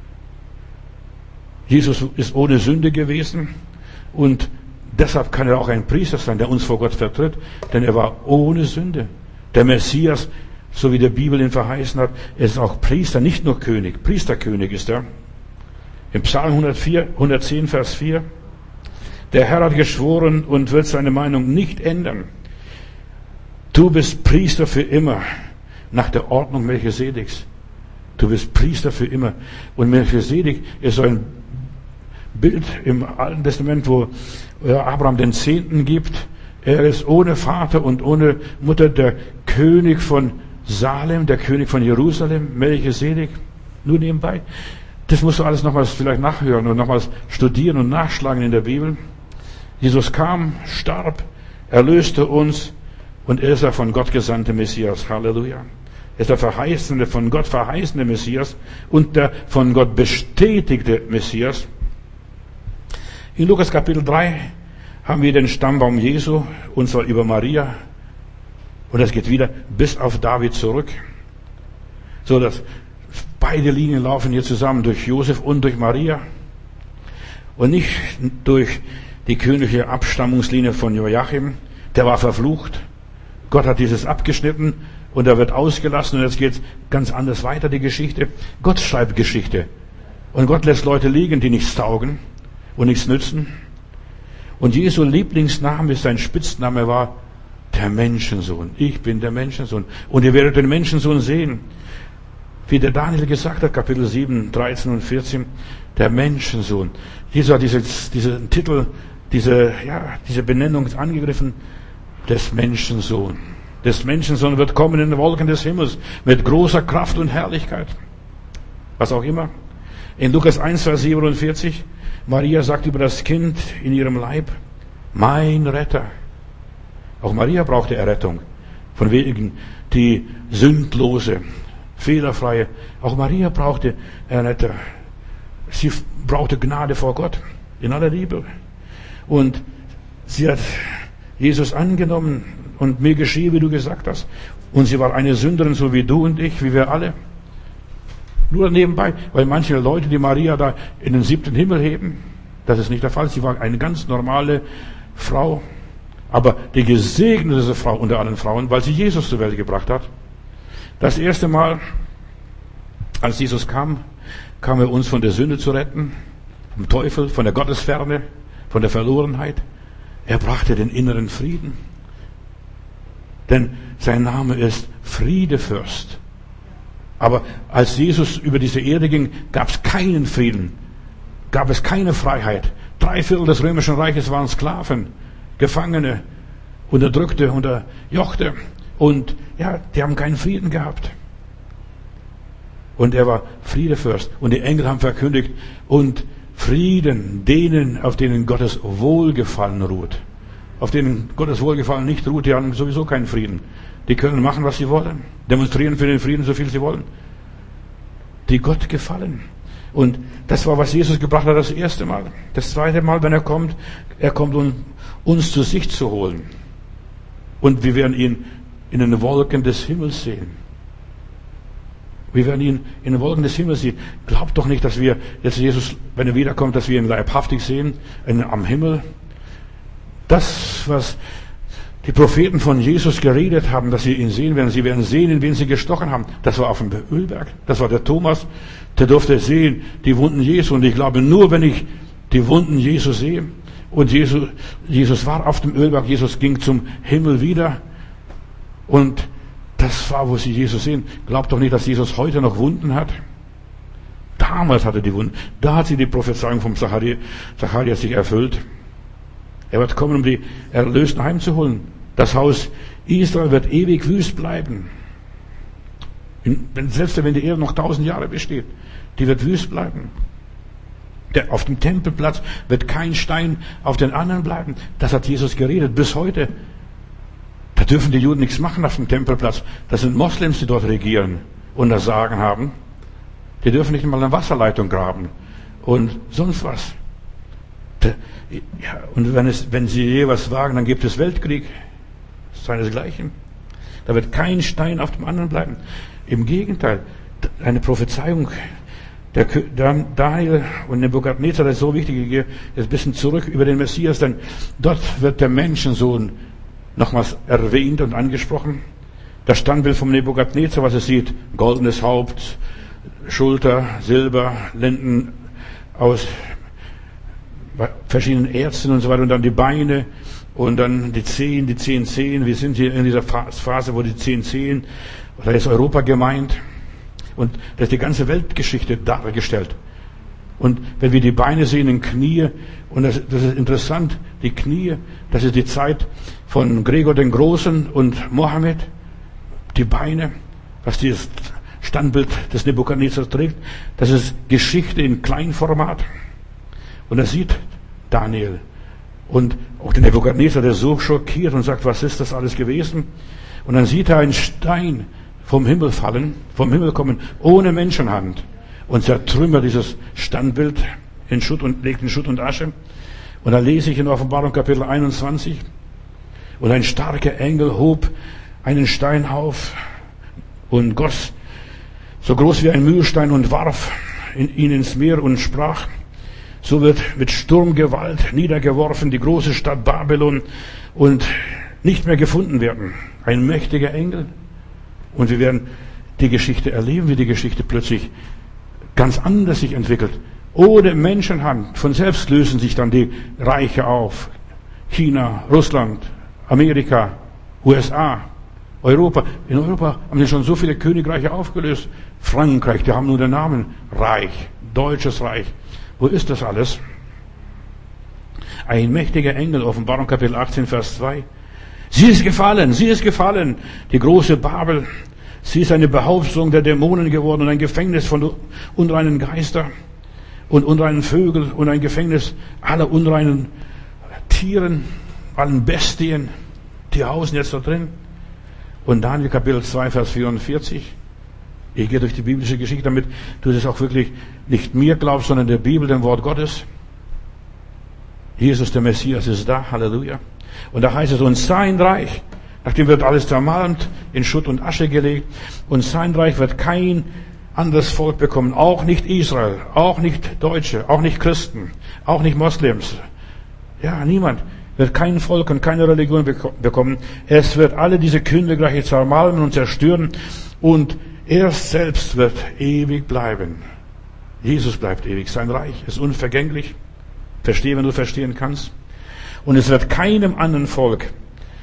Jesus ist ohne Sünde gewesen und deshalb kann er auch ein Priester sein, der uns vor Gott vertritt, denn er war ohne Sünde. Der Messias, so wie der Bibel ihn verheißen hat, ist auch Priester, nicht nur König. Priesterkönig ist er. Im Psalm hundertvier, hundertzehn, Vers vier. Der Herr hat geschworen und wird seine Meinung nicht ändern. Du bist Priester für immer, nach der Ordnung Melchisedeks. Du bist Priester für immer. Und Melchisedek ist so ein Bild im Alten Testament, wo Abraham den Zehnten gibt. Er ist ohne Vater und ohne Mutter der König von Salem, der König von Jerusalem, Melchisedek. Nur nebenbei. Das musst du alles nochmals vielleicht nachhören und nochmals studieren und nachschlagen in der Bibel. Jesus kam, starb, erlöste uns und er ist der von Gott gesandte Messias. Halleluja. Er ist der verheißene, von Gott verheißene Messias und der von Gott bestätigte Messias. In Lukas Kapitel drei haben wir den Stammbaum Jesu, und zwar über Maria. Und das geht wieder bis auf David zurück. So dass beide Linien laufen hier zusammen, durch Josef und durch Maria. Und nicht durch die königliche Abstammungslinie von Joachim. Der war verflucht. Gott hat dieses abgeschnitten und er wird ausgelassen. Und jetzt geht es ganz anders weiter, die Geschichte. Gott schreibt Geschichte. Und Gott lässt Leute liegen, die nichts taugen und nichts nützen. Und Jesu Lieblingsname, sein Spitzname war der Menschensohn. Ich bin der Menschensohn. Und ihr werdet den Menschensohn sehen. Wie der Daniel gesagt hat, Kapitel sieben, dreizehn und vierzehn, der Menschensohn. Jesus hat diese, diesen Titel, diese, ja, diese Benennung angegriffen, des Menschensohn. Des Menschensohn wird kommen in den Wolken des Himmels mit großer Kraft und Herrlichkeit. Was auch immer. In Lukas eins, Vers siebenundvierzig, Maria sagt über das Kind in ihrem Leib, mein Retter. Auch Maria brauchte Errettung. Von wegen die sündlose, fehlerfreie. Auch Maria brauchte Erretter. Sie brauchte Gnade vor Gott in aller Liebe. Und sie hat Jesus angenommen und mir geschiehe, wie du gesagt hast. Und sie war eine Sünderin, so wie du und ich, wie wir alle. Nur nebenbei, weil manche Leute, die Maria da in den siebten Himmel heben, das ist nicht der Fall. Sie war eine ganz normale Frau, aber die gesegnete Frau unter allen Frauen, weil sie Jesus zur Welt gebracht hat. Das erste Mal, als Jesus kam, kam er uns von der Sünde zu retten, vom Teufel, von der Gottesferne, von der Verlorenheit. Er brachte den inneren Frieden. Denn sein Name ist Friedefürst. Aber als Jesus über diese Erde ging, gab es keinen Frieden. Gab es keine Freiheit. Drei Viertel des römischen Reiches waren Sklaven, Gefangene, Unterdrückte, Unterjochte. Und ja, die haben keinen Frieden gehabt. Und er war Friedefürst. Und die Engel haben verkündigt, und Frieden denen, auf denen Gottes Wohlgefallen ruht. Auf denen Gottes Wohlgefallen nicht ruht, die haben sowieso keinen Frieden. Die können machen, was sie wollen. Demonstrieren für den Frieden, so viel sie wollen. Die Gott gefallen. Und das war, was Jesus gebracht hat, das erste Mal. Das zweite Mal, wenn er kommt, er kommt, um uns zu sich zu holen. Und wir werden ihn in den Wolken des Himmels sehen. Wir werden ihn in den Wolken des Himmels sehen. Glaubt doch nicht, dass wir jetzt Jesus, wenn er wiederkommt, dass wir ihn leibhaftig sehen, am Himmel. Das, was die Propheten von Jesus geredet haben, dass sie ihn sehen werden, sie werden sehen, in wen sie gestochen haben. Das war auf dem Ölberg. Das war der Thomas. Der durfte sehen, die Wunden Jesu. Und ich glaube, nur wenn ich die Wunden Jesu sehe, und Jesus, Jesus war auf dem Ölberg, Jesus ging zum Himmel wieder. Und das war, wo sie Jesus sehen. Glaubt doch nicht, dass Jesus heute noch Wunden hat. Damals hatte er die Wunden. Da hat sie die Prophezeiung vom Zacharias sich erfüllt. Er wird kommen, um die Erlösten heimzuholen. Das Haus Israel wird ewig wüst bleiben. Selbst wenn die Erde noch tausend Jahre besteht, die wird wüst bleiben. Der, auf dem Tempelplatz wird kein Stein auf den anderen bleiben. Das hat Jesus geredet, bis heute. Da dürfen die Juden nichts machen auf dem Tempelplatz. Das sind Moslems, die dort regieren und das Sagen haben. Die dürfen nicht mal eine Wasserleitung graben und sonst was. Ja, und wenn, es, wenn sie je was wagen, dann gibt es Weltkrieg. Seinesgleichen. Da wird kein Stein auf dem anderen bleiben. Im Gegenteil, eine Prophezeiung, der Daniel und Nebukadnezar, das ist so wichtig, ich gehe jetzt ein bisschen zurück über den Messias, denn dort wird der Menschensohn nochmals erwähnt und angesprochen. Das Standbild vom Nebukadnezar, was er sieht, goldenes Haupt, Schulter, Silber, Lenden aus verschiedenen Ärzten und so weiter und dann die Beine und dann die Zehen, die zehn Zehen. Wir sind hier in dieser Phase, wo die zehn Zehen, da ist Europa gemeint und da ist die ganze Weltgeschichte dargestellt. Und wenn wir die Beine sehen, die Knie, und das, das ist interessant, die Knie, das ist die Zeit von Gregor den Großen und Mohammed, die Beine, was dieses Standbild des Nebukadnezar trägt, das ist Geschichte in Kleinformat. Und er sieht Daniel und auch der Nebukadnezar, der so schockiert und sagt, was ist das alles gewesen? Und dann sieht er einen Stein vom Himmel fallen, vom Himmel kommen, ohne Menschenhand und zertrümmert dieses Standbild in Schutt und legt in Schutt und Asche. Und dann lese ich in Offenbarung Kapitel einundzwanzig, und ein starker Engel hob einen Stein auf und goss so groß wie ein Mühlstein und warf ihn ins Meer und sprach, so wird mit Sturmgewalt niedergeworfen die große Stadt Babylon und nicht mehr gefunden werden. Ein mächtiger Engel. Und wir werden die Geschichte erleben, wie die Geschichte plötzlich ganz anders sich entwickelt. Ohne Menschenhand. Von selbst lösen sich dann die Reiche auf. China, Russland, Amerika, U S A, Europa. In Europa haben sie schon so viele Königreiche aufgelöst. Frankreich, die haben nur den Namen Reich, Deutsches Reich. Wo ist das alles? Ein mächtiger Engel, Offenbarung Kapitel achtzehn, Vers zwei. Sie ist gefallen, sie ist gefallen, die große Babel. Sie ist eine Behauptung der Dämonen geworden und ein Gefängnis von unreinen Geister und unreinen Vögeln und ein Gefängnis aller unreinen Tieren, allen Bestien, die hausen jetzt da drin. Und Daniel Kapitel zwei, Vers vierundvierzig. Ich gehe durch die biblische Geschichte, damit du das auch wirklich nicht mir glaubst, sondern der Bibel, dem Wort Gottes. Jesus, der Messias, ist da. Halleluja. Und da heißt es, und sein Reich, nachdem wird alles zermalmt, in Schutt und Asche gelegt, und sein Reich wird kein anderes Volk bekommen, auch nicht Israel, auch nicht Deutsche, auch nicht Christen, auch nicht Moslems. Ja, niemand wird kein Volk und keine Religion bekommen. Es wird alle diese Königreiche zermalmen und zerstören, und er selbst wird ewig bleiben. Jesus bleibt ewig. Sein Reich ist unvergänglich. Verstehe, wenn du verstehen kannst. Und es wird keinem anderen Volk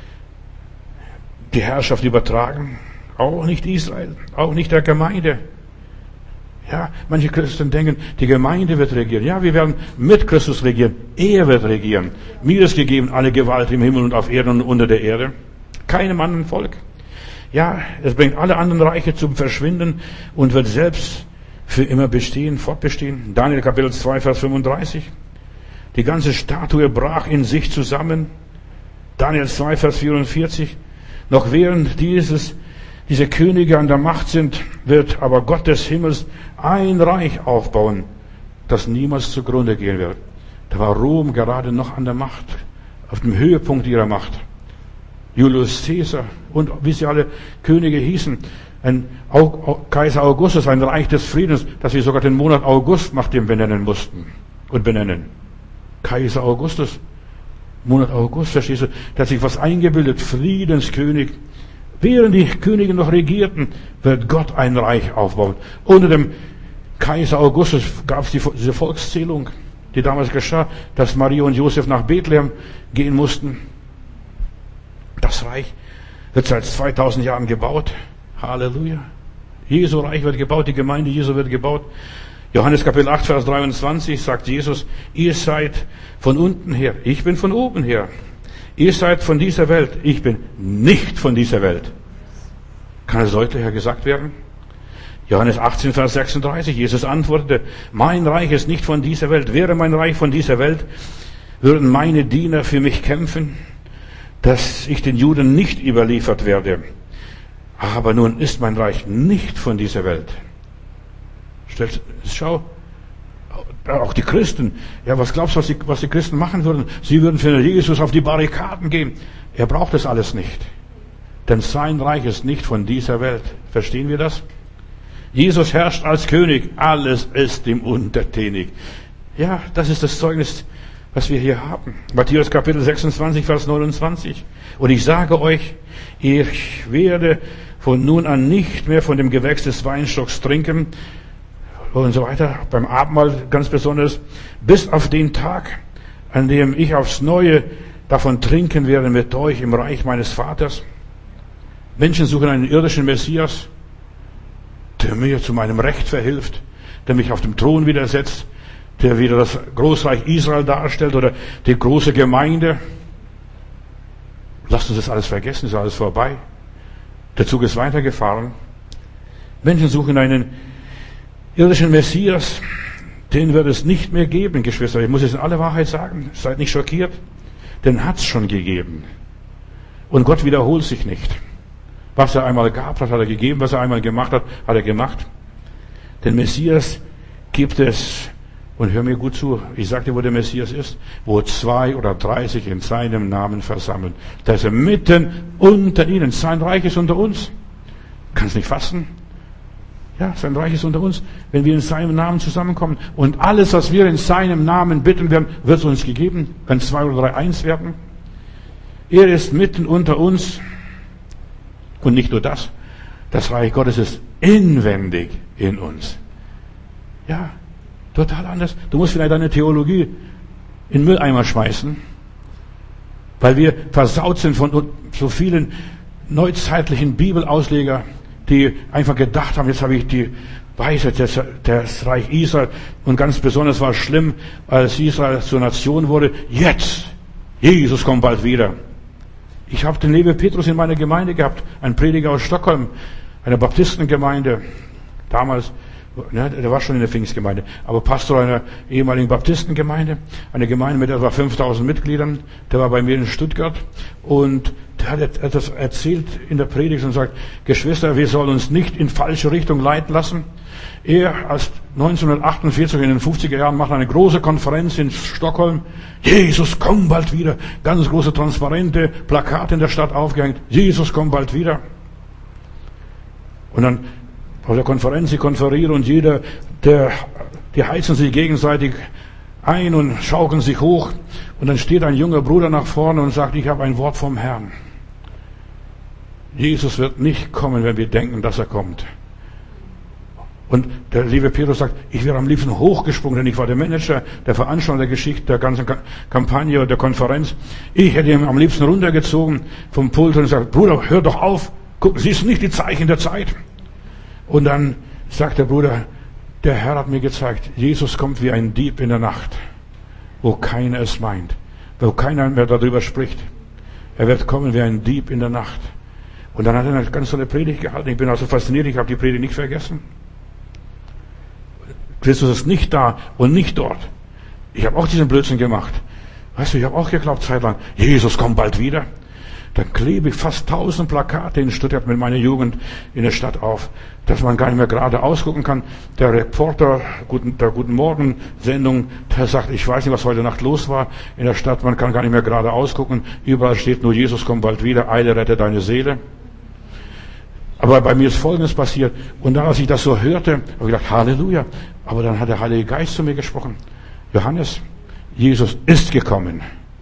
die Herrschaft übertragen. Auch nicht Israel. Auch nicht der Gemeinde. Ja, manche Christen denken, die Gemeinde wird regieren. Ja, wir werden mit Christus regieren. Er wird regieren. Mir ist gegeben alle Gewalt im Himmel und auf Erden und unter der Erde. Keinem anderen Volk. Ja, es bringt alle anderen Reiche zum Verschwinden und wird selbst für immer bestehen, fortbestehen. Daniel Kapitel zwei, Vers fünfunddreißig. Die ganze Statue brach in sich zusammen. Daniel zwei, Vers vierundvierzig. Noch während dieses, diese Könige an der Macht sind, wird aber Gott des Himmels ein Reich aufbauen, das niemals zugrunde gehen wird. Da war Rom gerade noch an der Macht, auf dem Höhepunkt ihrer Macht. Julius Caesar und wie sie alle Könige hießen, ein Kaiser Augustus, ein Reich des Friedens, dass wir sogar den Monat August nach dem benennen mussten und benennen. Kaiser Augustus, Monat August, verstehst du, da hat sich was eingebildet, Friedenskönig. Während die Könige noch regierten, wird Gott ein Reich aufbauen. Unter dem Kaiser Augustus gab es die, diese Volkszählung, die damals geschah, dass Maria und Josef nach Bethlehem gehen mussten. Das Reich wird seit zweitausend Jahren gebaut. Halleluja. Jesu Reich wird gebaut, die Gemeinde Jesu wird gebaut. Johannes Kapitel acht, Vers dreiundzwanzig sagt Jesus, ihr seid von unten her, ich bin von oben her. Ihr seid von dieser Welt, ich bin nicht von dieser Welt. Kann es deutlicher gesagt werden? Johannes achtzehn, Vers sechsunddreißig, Jesus antwortete, mein Reich ist nicht von dieser Welt. Wäre mein Reich von dieser Welt, würden meine Diener für mich kämpfen, dass ich den Juden nicht überliefert werde. Aber nun ist mein Reich nicht von dieser Welt. Schau, auch die Christen, ja, was glaubst du, was die, was die Christen machen würden? Sie würden für Jesus auf die Barrikaden gehen. Er braucht das alles nicht. Denn sein Reich ist nicht von dieser Welt. Verstehen wir das? Jesus herrscht als König. Alles ist ihm untertänig. Ja, das ist das Zeugnis, was wir hier haben. Matthäus Kapitel sechsundzwanzig, Vers neunundzwanzig. Und ich sage euch, ich werde von nun an nicht mehr von dem Gewächs des Weinstocks trinken, und so weiter, beim Abendmahl ganz besonders, bis auf den Tag, an dem ich aufs Neue davon trinken werde mit euch im Reich meines Vaters. Menschen suchen einen irdischen Messias, der mir zu meinem Recht verhilft, der mich auf dem Thron widersetzt, der wieder das Großreich Israel darstellt oder die große Gemeinde. Lasst lasst uns das alles vergessen, ist alles vorbei. Der Zug ist weitergefahren. Menschen suchen einen irdischen Messias, den wird es nicht mehr geben, Geschwister. Ich muss es in aller Wahrheit sagen, seid nicht schockiert. Den hat's schon gegeben. Und Gott wiederholt sich nicht. Was er einmal gab, hat er gegeben. Was er einmal gemacht hat, hat er gemacht. Den Messias gibt es, und hör mir gut zu, ich sag dir, wo der Messias ist, wo zwei oder drei sich in seinem Namen versammeln. Da ist er mitten unter ihnen. Sein Reich ist unter uns. Kannst nicht fassen? Ja, sein Reich ist unter uns, wenn wir in seinem Namen zusammenkommen. Und alles, was wir in seinem Namen bitten werden, wird uns gegeben, wenn zwei oder drei eins werden. Er ist mitten unter uns. Und nicht nur das, das Reich Gottes ist inwendig in uns. Ja, total anders. Du musst vielleicht deine Theologie in den Mülleimer schmeißen, weil wir versaut sind von so vielen neuzeitlichen Bibelausleger, die einfach gedacht haben, jetzt habe ich die Weisheit des, des Reich Israel, und ganz besonders war es schlimm, als Israel zur Nation wurde. Jetzt, Jesus kommt bald wieder. Ich habe den Levi Petrus in meiner Gemeinde gehabt, ein Prediger aus Stockholm, einer Baptistengemeinde, damals, ne, der war schon in der Pfingstgemeinde, aber Pastor einer ehemaligen Baptistengemeinde, eine Gemeinde mit etwa fünftausend Mitgliedern, der war bei mir in Stuttgart, und der hat etwas erzählt in der Predigt und sagt, Geschwister, wir sollen uns nicht in falsche Richtung leiten lassen. Er als neunzehnhundertachtundvierzig in den fünfziger Jahren macht eine große Konferenz in Stockholm. Jesus kommt bald wieder. Ganz große transparente Plakate in der Stadt aufgehängt. Jesus kommt bald wieder. Und dann auf der Konferenz, sie konferieren, und jeder, der, die heizen sich gegenseitig ein und schaukeln sich hoch. Und dann steht ein junger Bruder nach vorne und sagt, ich habe ein Wort vom Herrn. Jesus wird nicht kommen, wenn wir denken, dass er kommt. Und der liebe Petrus sagt, ich wäre am liebsten hochgesprungen, denn ich war der Manager, der Veranstalter der Geschichte, der ganzen Kampagne und der Konferenz. Ich hätte ihn am liebsten runtergezogen vom Pult und gesagt, Bruder, hör doch auf, guck, siehst du nicht die Zeichen der Zeit? Und dann sagt der Bruder, der Herr hat mir gezeigt, Jesus kommt wie ein Dieb in der Nacht, wo keiner es meint, wo keiner mehr darüber spricht. Er wird kommen wie ein Dieb in der Nacht. Und dann hat er eine ganz tolle Predigt gehalten. Ich bin also fasziniert, ich habe die Predigt nicht vergessen. Christus ist nicht da und nicht dort. Ich habe auch diesen Blödsinn gemacht. Weißt du, ich habe auch geglaubt zeitlang, Jesus kommt bald wieder. Dann klebe ich fast tausend Plakate in Stuttgart mit meiner Jugend in der Stadt auf, dass man gar nicht mehr gerade ausgucken kann. Der Reporter der Guten Morgen Sendung, der sagt, ich weiß nicht, was heute Nacht los war in der Stadt, man kann gar nicht mehr gerade ausgucken. Überall steht nur, Jesus kommt bald wieder, eile, rette deine Seele. Aber bei mir ist Folgendes passiert. Und dann, als ich das so hörte, habe ich gedacht, Halleluja. Aber dann hat der Heilige Geist zu mir gesprochen. Johannes, Jesus ist gekommen.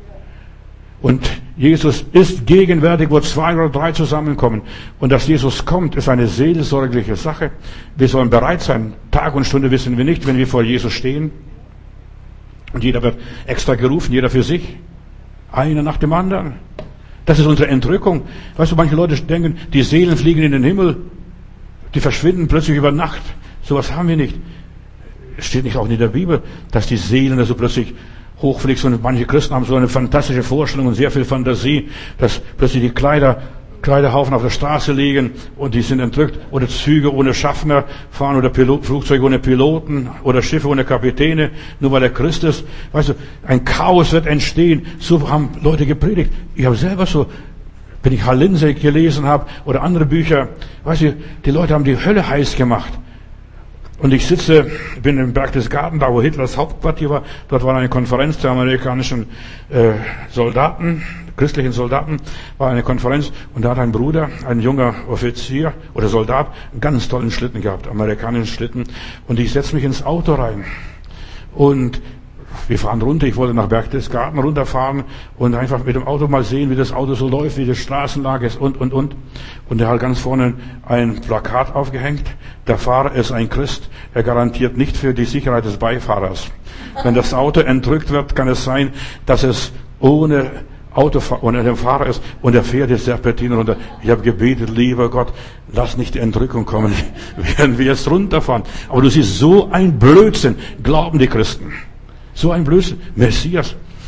Und Jesus ist gegenwärtig, wo zwei oder drei zusammenkommen. Und dass Jesus kommt, ist eine seelsorgliche Sache. Wir sollen bereit sein. Tag und Stunde wissen wir nicht, wenn wir vor Jesus stehen. Und jeder wird extra gerufen, jeder für sich. Einer nach dem anderen. Das ist unsere Entrückung. Weißt du, manche Leute denken, die Seelen fliegen in den Himmel. Die verschwinden plötzlich über Nacht. Sowas haben wir nicht. Es steht nicht auch in der Bibel, dass die Seelen also plötzlich hochfliegen. Und manche Christen haben so eine fantastische Vorstellung und sehr viel Fantasie, dass plötzlich die Kleider, Kleiderhaufen auf der Straße liegen und die sind entrückt. Oder Züge ohne Schaffner fahren oder Pilot, Flugzeuge ohne Piloten oder Schiffe ohne Kapitäne, nur weil er Christ ist. Weißt du, ein Chaos wird entstehen. So haben Leute gepredigt. Ich habe selber so, wenn ich Hal Lindsey gelesen habe oder andere Bücher, weißt du, die Leute haben die Hölle heiß gemacht. Und ich sitze, bin im Berchtesgaden, da wo Hitlers Hauptquartier war. Dort war eine Konferenz der amerikanischen äh, Soldaten, christlichen Soldaten, war eine Konferenz. Und da hat ein Bruder, ein junger Offizier oder Soldat, einen ganz tollen Schlitten gehabt, amerikanischen Schlitten. Und ich setze mich ins Auto rein. Und wir fahren runter, ich wollte nach Berchtesgaden runterfahren und einfach mit dem Auto mal sehen, wie das Auto so läuft, wie die Straßenlage ist und, und, und. Und er hat ganz vorne ein Plakat aufgehängt. Der Fahrer ist ein Christ. Er garantiert nicht für die Sicherheit des Beifahrers. Wenn das Auto entrückt wird, kann es sein, dass es ohne Autofahrer, ohne den Fahrer ist und er fährt die Serpentinen runter. Ich habe gebetet, lieber Gott, lass nicht die Entrückung kommen, werden wir jetzt runterfahren. Aber du siehst, so ein Blödsinn glauben die Christen. So ein Blödsinn. Messias.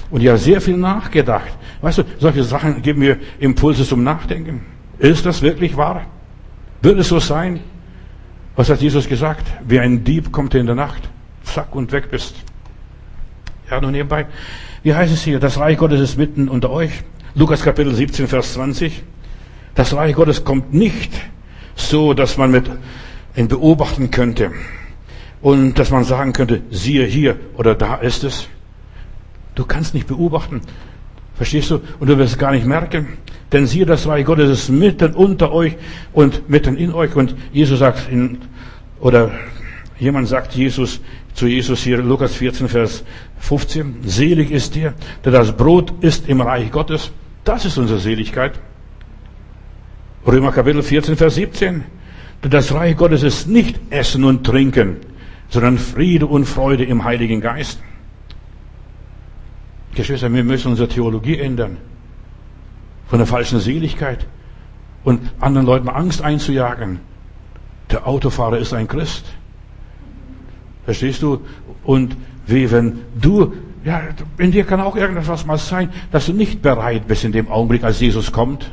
Und die hat sehr viel nachgedacht. Weißt du, solche Sachen geben mir Impulse zum Nachdenken. Ist das wirklich wahr? Wird es so sein? Was hat Jesus gesagt? Wie ein Dieb kommt er in der Nacht. Zack und weg bist. Ja, nur nebenbei. Wie heißt es hier? Das Reich Gottes ist mitten unter euch. Lukas Kapitel siebzehn, Vers zwanzig. Das Reich Gottes kommt nicht so, dass man mit ihn beobachten könnte. Und dass man sagen könnte, siehe hier oder da ist es. Du kannst nicht beobachten. Verstehst du? Und du wirst es gar nicht merken. Denn siehe, das Reich Gottes ist mitten unter euch und mitten in euch. Und Jesus sagt, in, oder jemand sagt Jesus, zu Jesus hier, Lukas vierzehn, Vers fünfzehn, selig ist der, der das Brot isst im Reich Gottes. Das ist unsere Seligkeit. Römer Kapitel vierzehn, Vers siebzehn. Denn das Reich Gottes ist nicht Essen und Trinken, sondern Friede und Freude im Heiligen Geist. Geschwister, wir müssen unsere Theologie ändern. Von der falschen Seligkeit und anderen Leuten Angst einzujagen. Der Autofahrer ist ein Christ. Verstehst du? Und wie wenn du, ja, in dir kann auch irgendetwas mal sein, dass du nicht bereit bist in dem Augenblick, als Jesus kommt.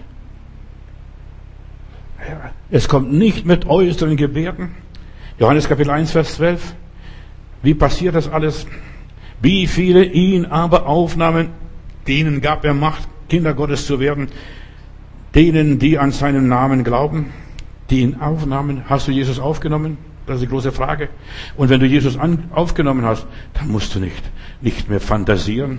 Ja, es kommt nicht mit äußeren Gebärden. Johannes Kapitel eins, Vers zwölf. Wie passiert das alles? Wie viele ihn aber aufnahmen, denen gab er Macht, Kinder Gottes zu werden, denen, die an seinen Namen glauben, die ihn aufnahmen. Hast du Jesus aufgenommen? Das ist die große Frage. Und wenn du Jesus an, aufgenommen hast, dann musst du nicht, nicht mehr fantasieren.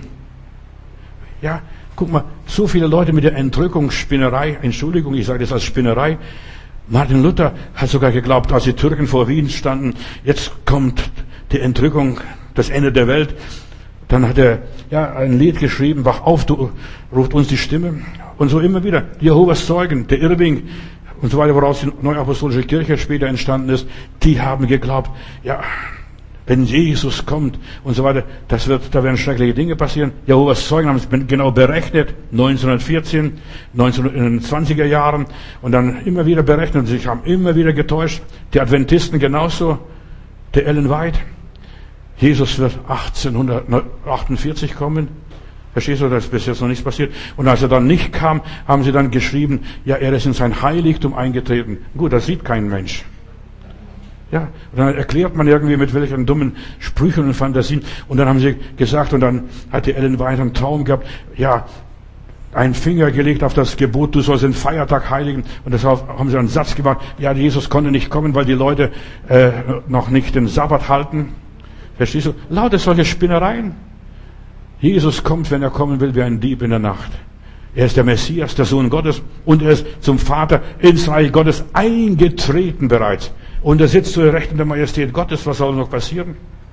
Ja, guck mal, so viele Leute mit der Entrückungsspinnerei, Entschuldigung, ich sage das als Spinnerei. Martin Luther hat sogar geglaubt, als die Türken vor Wien standen, jetzt kommt die Entrückung, das Ende der Welt. Dann hat er ja ein Lied geschrieben, wach auf, du, ruft uns die Stimme. Und so immer wieder, Jehovas Zeugen, der Irving und so weiter, woraus die Neuapostolische Kirche später entstanden ist, die haben geglaubt, ja, wenn Jesus kommt und so weiter, das wird, da werden schreckliche Dinge passieren. Jehovas Zeugen haben es genau berechnet, neunzehnhundertvierzehn, neunzehnhundertzwanziger Jahren, und dann immer wieder berechnet und sich haben immer wieder getäuscht. Die Adventisten genauso, der Ellen White. Jesus wird achtzehnhundertachtundvierzig kommen. Verstehst du, da ist bis jetzt noch nichts passiert. Und als er dann nicht kam, haben sie dann geschrieben, ja, er ist in sein Heiligtum eingetreten. Gut, das sieht kein Mensch. Ja, und dann erklärt man irgendwie mit welchen dummen Sprüchen und Fantasien. Und dann haben sie gesagt, und dann hat die Ellen White einen Traum gehabt, ja, einen Finger gelegt auf das Gebot, du sollst den Feiertag heiligen. Und deshalb haben sie einen Satz gemacht, ja, Jesus konnte nicht kommen, weil die Leute äh, noch nicht den Sabbat halten. Verstehst du? Lauter solche Spinnereien. Jesus kommt, wenn er kommen will, wie ein Dieb in der Nacht. Er ist der Messias, der Sohn Gottes, und er ist zum Vater ins Reich Gottes eingetreten bereits. Und er sitzt zur Rechten der Majestät Gottes. Was soll noch passieren?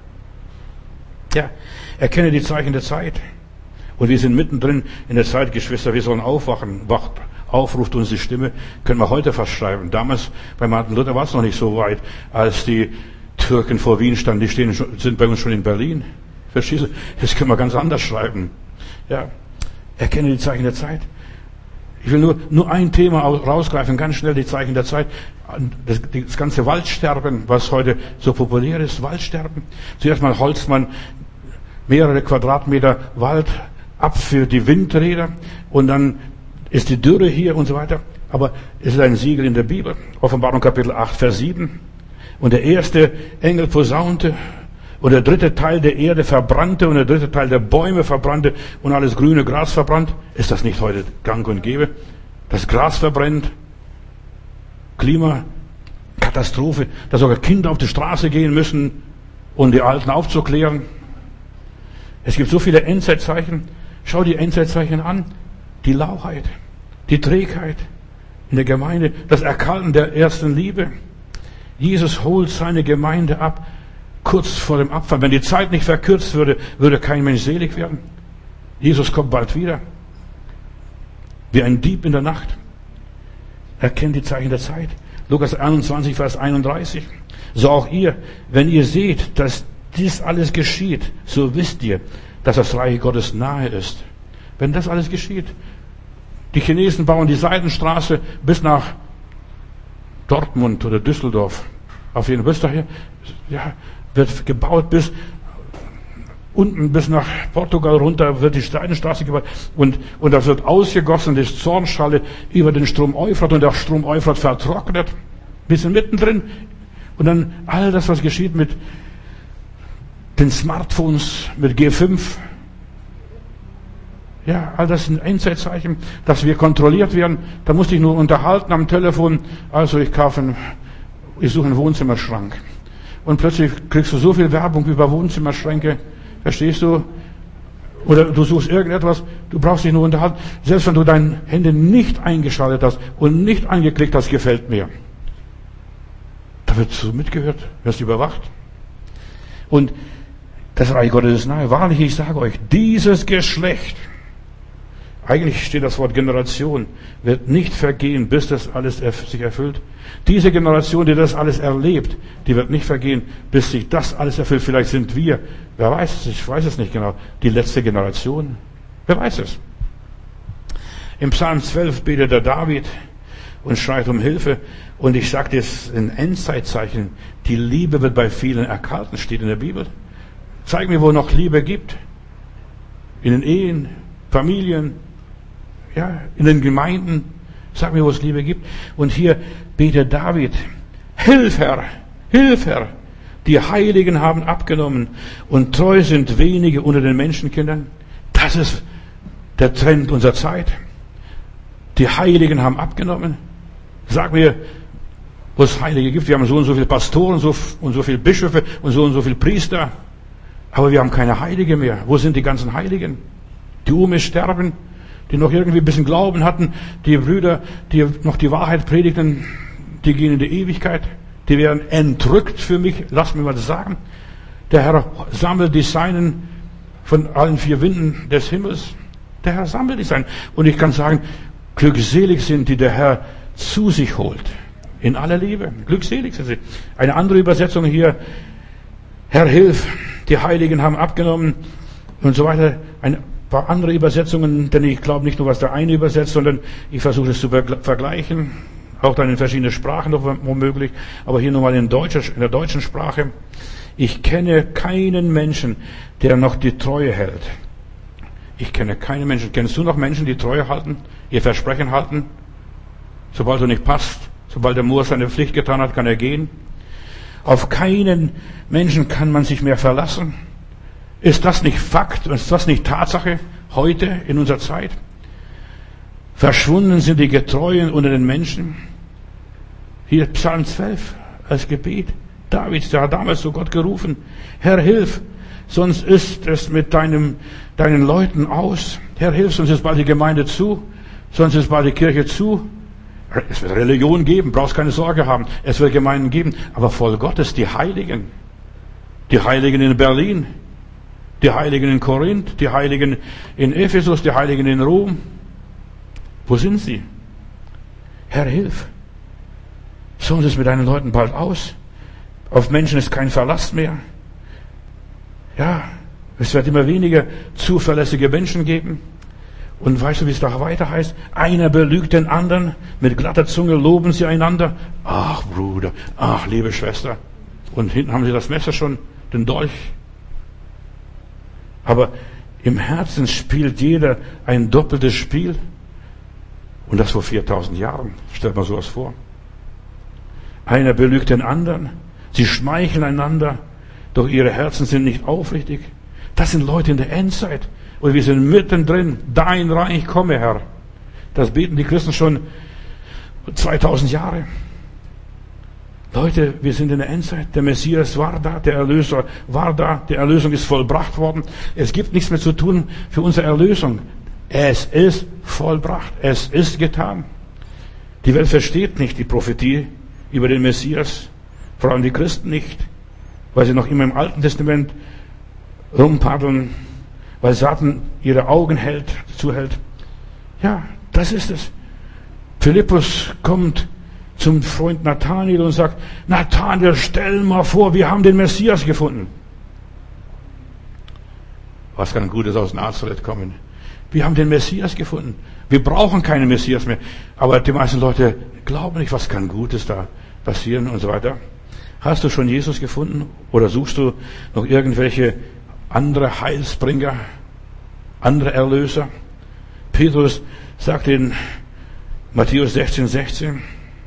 Ja, erkenne die Zeichen der Zeit. Und wir sind mittendrin in der Zeit, Geschwister, wir sollen aufwachen. Wacht auf, ruft uns die Stimme. Können wir heute fast schreiben. Damals bei Martin Luther war es noch nicht so weit, als die Türken vor Wien standen. Die stehen, sind bei uns schon in Berlin. Verstehst du? Das können wir ganz anders schreiben. Ja, erkenne die Zeichen der Zeit. Ich will nur, nur ein Thema rausgreifen, ganz schnell die Zeichen der Zeit. Das, das ganze Waldsterben, was heute so populär ist, Waldsterben. Zuerst mal holzt man mehrere Quadratmeter Wald ab für die Windräder und dann ist die Dürre hier und so weiter. Aber es ist ein Siegel in der Bibel. Offenbarung Kapitel acht, Vers sieben. Und der erste Engel posaunte und der dritte Teil der Erde verbrannte und der dritte Teil der Bäume verbrannte und alles grüne Gras verbrannt. Ist das nicht heute gang und gäbe? Das Gras verbrennt. Klimakatastrophe, dass sogar Kinder auf die Straße gehen müssen, um die Alten aufzuklären. Es gibt so viele Endzeitzeichen. Schau die Endzeitzeichen an. Die Lauheit, die Trägheit in der Gemeinde, das Erkalten der ersten Liebe. Jesus holt seine Gemeinde ab, kurz vor dem Abfall. Wenn die Zeit nicht verkürzt würde, würde kein Mensch selig werden. Jesus kommt bald wieder. Wie ein Dieb in der Nacht. Erkennt die Zeichen der Zeit. Lukas einundzwanzig, Vers einunddreißig. So auch ihr, wenn ihr seht, dass dies alles geschieht, so wisst ihr, dass das Reich Gottes nahe ist. Wenn das alles geschieht. Die Chinesen bauen die Seidenstraße bis nach Dortmund oder Düsseldorf. Auf jeden Fall, ja, wird gebaut bis unten bis nach Portugal runter wird die Seidenstraße gebaut und, und das wird ausgegossen, das Zornschale über den Strom Euphrat und der Strom Euphrat vertrocknet. Wir sind mittendrin und dann all das, was geschieht mit den Smartphones, mit G fünf. Ja, all das sind Endzeitzeichen, dass wir kontrolliert werden. Da musste ich nur unterhalten am Telefon. Also ich kaufe einen, ich suche einen Wohnzimmerschrank. Und plötzlich kriegst du so viel Werbung über Wohnzimmerschränke. Verstehst du? Oder du suchst irgendetwas, du brauchst dich nur unterhalten. Selbst wenn du dein Handy nicht eingeschaltet hast und nicht angeklickt hast, gefällt mir. Da wird so mitgehört, wirst überwacht. Und das Reich Gottes ist nahe. Wahrlich, ich sage euch, dieses Geschlecht, eigentlich steht das Wort Generation, wird nicht vergehen, bis das alles sich erfüllt. Diese Generation, die das alles erlebt, die wird nicht vergehen, bis sich das alles erfüllt. Vielleicht sind wir, wer weiß es, ich weiß es nicht genau, die letzte Generation. Wer weiß es? Im Psalm zwölf betet der David und schreit um Hilfe. Und ich sage das in Endzeitzeichen, die Liebe wird bei vielen erkalten, steht in der Bibel. Zeig mir, wo noch Liebe gibt. In den Ehen, Familien, ja, in den Gemeinden. Sag mir, wo es Liebe gibt. Und hier betet David, Hilf, Herr, Hilf, Herr. Die Heiligen haben abgenommen und treu sind wenige unter den Menschenkindern. Das ist der Trend unserer Zeit. Die Heiligen haben abgenommen. Sag mir, wo es Heilige gibt. Wir haben so und so viele Pastoren so, und so viele Bischöfe und so und so viele Priester. Aber wir haben keine Heilige mehr. Wo sind die ganzen Heiligen? Die um es sterben, die noch irgendwie ein bisschen Glauben hatten, die Brüder, die noch die Wahrheit predigten, die gehen in die Ewigkeit, die werden entrückt für mich, lass mir mal das sagen. Der Herr sammelt die Seinen von allen vier Winden des Himmels. Der Herr sammelt die Seinen. Und ich kann sagen, glückselig sind, die der Herr zu sich holt. In aller Liebe. Glückselig sind sie. Eine andere Übersetzung hier, Herr, hilf, die Heiligen haben abgenommen und so weiter. Ein paar andere Übersetzungen, denn ich glaube nicht nur, was der eine übersetzt, sondern ich versuche es zu vergleichen, auch dann in verschiedenen Sprachen noch womöglich, aber hier nochmal in, Deutscher, in der deutschen Sprache. Ich kenne keinen Menschen, der noch die Treue hält. Ich kenne keinen Menschen. Kennst du noch Menschen, die Treue halten, ihr Versprechen halten? Sobald du nicht passt, sobald der Moor seine Pflicht getan hat, kann er gehen. Auf keinen Menschen kann man sich mehr verlassen. Ist das nicht Fakt? Ist das nicht Tatsache heute in unserer Zeit? Verschwunden sind die Getreuen unter den Menschen. Hier Psalm zwölf als Gebet. David, der hat damals zu Gott gerufen. Herr, hilf, sonst ist es mit deinem, deinen Leuten aus. Herr, hilf, sonst ist bald die Gemeinde zu. Sonst ist bald die Kirche zu. Es wird Religion geben, brauchst keine Sorge haben. Es wird Gemeinden geben. Aber voll Gottes, die Heiligen. Die Heiligen in Berlin. Die Heiligen in Korinth, die Heiligen in Ephesus, die Heiligen in Rom. Wo sind sie? Herr, hilf. Sonst ist mit deinen Leuten bald aus. Auf Menschen ist kein Verlass mehr. Ja, es wird immer weniger zuverlässige Menschen geben. Und weißt du, wie es da weiter heißt? Einer belügt den anderen, mit glatter Zunge loben sie einander. Ach, Bruder, ach, liebe Schwester. Und hinten haben sie das Messer schon, den Dolch. Aber im Herzen spielt jeder ein doppeltes Spiel. Und das vor viertausend Jahren. Stellt mal sowas vor. Einer belügt den anderen. Sie schmeicheln einander. Doch ihre Herzen sind nicht aufrichtig. Das sind Leute in der Endzeit. Und wir sind mittendrin. Dein Reich komme, Herr. Das beten die Christen schon zweitausend Jahre. Leute, wir sind in der Endzeit. Der Messias war da, der Erlöser war da, die Erlösung ist vollbracht worden. Es gibt nichts mehr zu tun für unsere Erlösung. Es ist vollbracht, es ist getan. Die Welt versteht nicht die Prophetie über den Messias, vor allem die Christen nicht, weil sie noch immer im Alten Testament rumpaddeln, weil Satan ihre Augen hält, zuhält. Ja, das ist es. Philippus kommt zum Freund Nathanael und sagt, Nathanael, stell mal vor, wir haben den Messias gefunden. Was kann Gutes aus Nazareth kommen? Wir haben den Messias gefunden. Wir brauchen keinen Messias mehr. Aber die meisten Leute glauben nicht, was kann Gutes da passieren und so weiter. Hast du schon Jesus gefunden? Oder suchst du noch irgendwelche andere Heilsbringer, andere Erlöser. Petrus sagt in Matthäus sechzehn, sechzehn,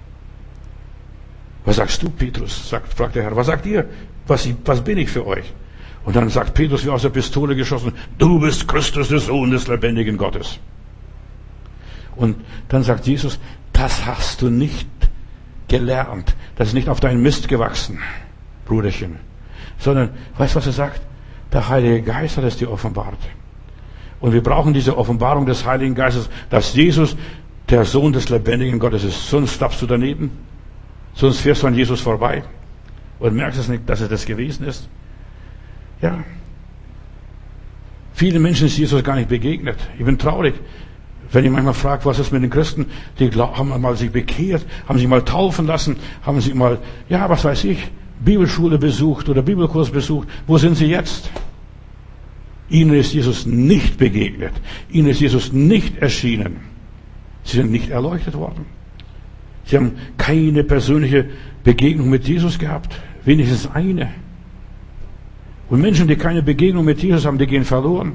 was sagst du, Petrus? Sagt, fragt der Herr, was sagt ihr? Was, was bin ich für euch? Und dann sagt Petrus wie aus der Pistole geschossen, du bist Christus, der Sohn des lebendigen Gottes. Und dann sagt Jesus, das hast du nicht gelernt. Das ist nicht auf deinen Mist gewachsen, Bruderchen. Sondern, weißt du, was er sagt? Der Heilige Geist hat es dir offenbart. Und wir brauchen diese Offenbarung des Heiligen Geistes, dass Jesus der Sohn des lebendigen Gottes ist. Sonst tappst du daneben. Sonst fährst du an Jesus vorbei und merkst es nicht, dass es das gewesen ist. Ja. Viele Menschen ist Jesus gar nicht begegnet. Ich bin traurig, wenn ich manchmal frage, was ist mit den Christen, die haben mal sich bekehrt, haben sich mal taufen lassen, haben sich mal, ja, was weiß ich, Bibelschule besucht oder Bibelkurs besucht. Wo sind sie jetzt? Ihnen ist Jesus nicht begegnet. Ihnen ist Jesus nicht erschienen. Sie sind nicht erleuchtet worden. Sie haben keine persönliche Begegnung mit Jesus gehabt. Wenigstens eine. Und Menschen, die keine Begegnung mit Jesus haben, die gehen verloren.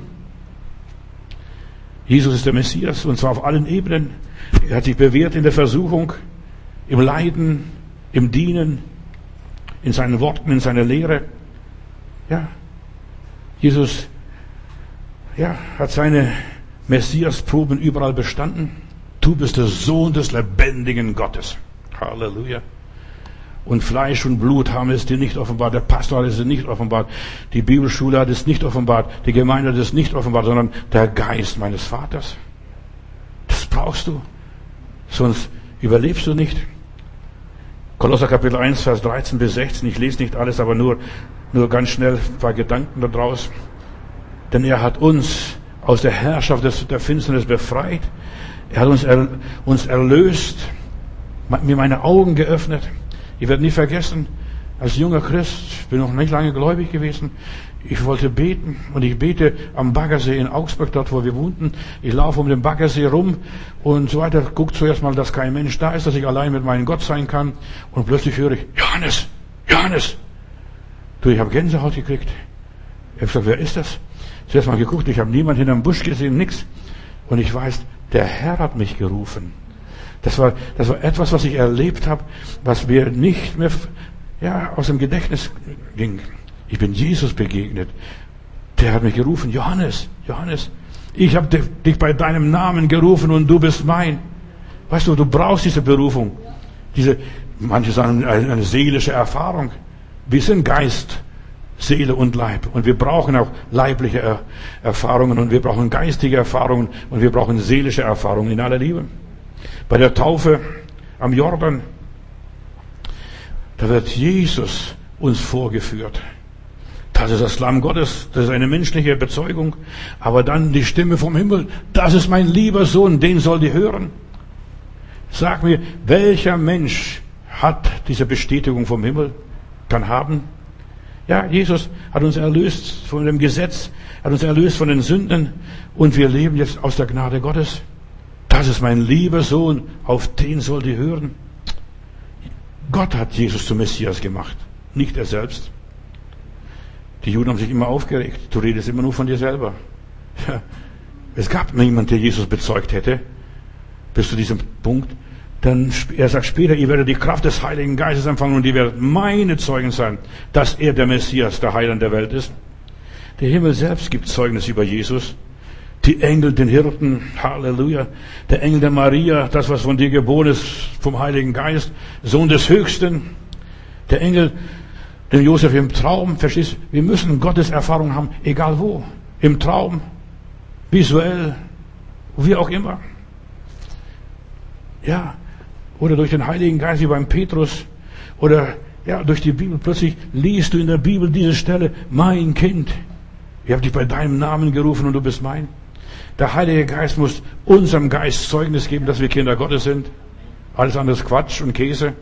Jesus ist der Messias, und zwar auf allen Ebenen. Er hat sich bewährt in der Versuchung, im Leiden, im Dienen, in seinen Worten, in seiner Lehre. Ja, Jesus, ja, hat seine Messiasproben überall bestanden. Du bist der Sohn des lebendigen Gottes. Halleluja. Und Fleisch und Blut haben es dir nicht offenbart. Der Pastor hat es dir nicht offenbart. Die Bibelschule hat es nicht offenbart. Die Gemeinde hat es nicht offenbart, sondern der Geist meines Vaters. Das brauchst du. Sonst überlebst du nicht. Kolosser Kapitel eins, Vers dreizehn bis sechzehn. Ich lese nicht alles, aber nur, nur ganz schnell ein paar Gedanken daraus. Denn er hat uns aus der Herrschaft des, der Finsternis befreit. Er hat uns, er, uns erlöst, mir meine Augen geöffnet. Ich werde nie vergessen, als junger Christ, ich bin noch nicht lange gläubig gewesen, ich wollte beten und ich bete am Baggersee in Augsburg, dort wo wir wohnten. Ich laufe um den Baggersee rum und so weiter, gucke zuerst mal, dass kein Mensch da ist, dass ich allein mit meinem Gott sein kann, und plötzlich höre ich, Johannes, Johannes! Du, ich habe Gänsehaut gekriegt. Ich habe gesagt, wer ist das? Zuerst mal geguckt, ich habe niemand hinterm Busch gesehen, nix. Und ich weiß, der Herr hat mich gerufen. Das war, das war etwas, was ich erlebt habe, was mir nicht mehr, ja, aus dem Gedächtnis ging. Ich bin Jesus begegnet. Der hat mich gerufen, Johannes, Johannes, ich habe dich bei deinem Namen gerufen und du bist mein. Weißt du, du brauchst diese Berufung. Diese, manche sagen, eine seelische Erfahrung. Wir sind Geist, Seele und Leib. Und wir brauchen auch leibliche er- Erfahrungen und wir brauchen geistige Erfahrungen und wir brauchen seelische Erfahrungen in aller Liebe. Bei der Taufe am Jordan, da wird Jesus uns vorgeführt. Das ist das Lamm Gottes, das ist eine menschliche Bezeugung. Aber dann die Stimme vom Himmel, das ist mein lieber Sohn, den soll die hören. Sag mir, welcher Mensch hat diese Bestätigung vom Himmel, kann haben? Ja, Jesus hat uns erlöst von dem Gesetz, hat uns erlöst von den Sünden und wir leben jetzt aus der Gnade Gottes. Das ist mein lieber Sohn, auf den soll die hören. Gott hat Jesus zum Messias gemacht, nicht er selbst. Die Juden haben sich immer aufgeregt. Du redest immer nur von dir selber. Ja, es gab niemanden, der Jesus bezeugt hätte, bis zu diesem Punkt. Dann, er sagt später, ihr werdet die Kraft des Heiligen Geistes empfangen und ihr werdet meine Zeugen sein, dass er der Messias, der Heiland der Welt ist. Der Himmel selbst gibt Zeugnis über Jesus. Die Engel, den Hirten, Halleluja. Der Engel der Maria, das, was von dir geboren ist, vom Heiligen Geist, Sohn des Höchsten. Der Engel, den Josef im Traum, verstehst du? Wir müssen Gottes Erfahrung haben, egal wo. Im Traum, visuell, wie auch immer. Ja, oder durch den Heiligen Geist, wie beim Petrus, oder ja, durch die Bibel. Plötzlich liest du in der Bibel diese Stelle, mein Kind, ich habe dich bei deinem Namen gerufen und du bist mein. Der Heilige Geist muss unserem Geist Zeugnis geben, dass wir Kinder Gottes sind. Alles andere ist Quatsch und Käse.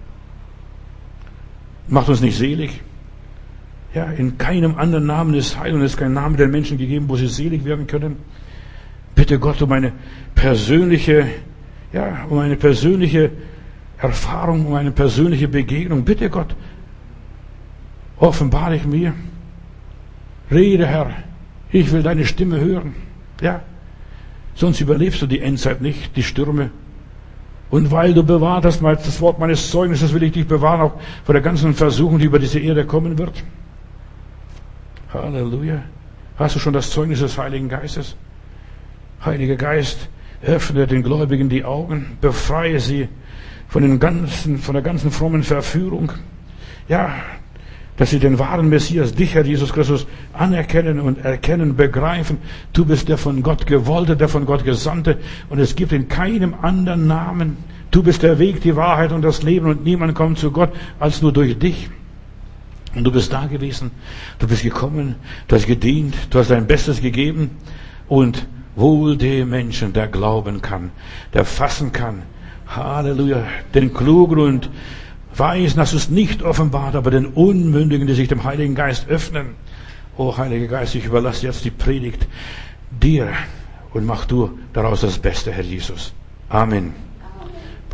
Macht uns nicht selig. Ja, in keinem anderen Namen ist Heil und es ist kein Name der Menschen gegeben, wo sie selig werden können. Bitte Gott um eine persönliche, ja, um eine persönliche Erfahrung, um eine persönliche Begegnung. Bitte Gott, offenbare ich mir. Rede, Herr. Ich will deine Stimme hören. Ja. Sonst überlebst du die Endzeit nicht, die Stürme. Und weil du bewahrt hast, das Wort meines Zeugnisses, will ich dich bewahren, auch vor der ganzen Versuchung, die über diese Erde kommen wird. Halleluja. Hast du schon das Zeugnis des Heiligen Geistes? Heiliger Geist, öffne den Gläubigen die Augen, befreie sie von den ganzen, von der ganzen frommen Verführung. Ja, dass sie den wahren Messias, dich, Herr Jesus Christus, anerkennen und erkennen, begreifen. Du bist der von Gott Gewollte, der von Gott Gesandte, und es gibt in keinem anderen Namen. Du bist der Weg, die Wahrheit und das Leben, und niemand kommt zu Gott als nur durch dich. Und du bist da gewesen, du bist gekommen, du hast gedient, du hast dein Bestes gegeben, und wohl dem Menschen, der glauben kann, der fassen kann. Halleluja, den Klugen und Weisen hast du es nicht offenbart, aber den Unmündigen, die sich dem Heiligen Geist öffnen. O Heiliger Geist, ich überlasse jetzt die Predigt dir und mach du daraus das Beste, Herr Jesus. Amen.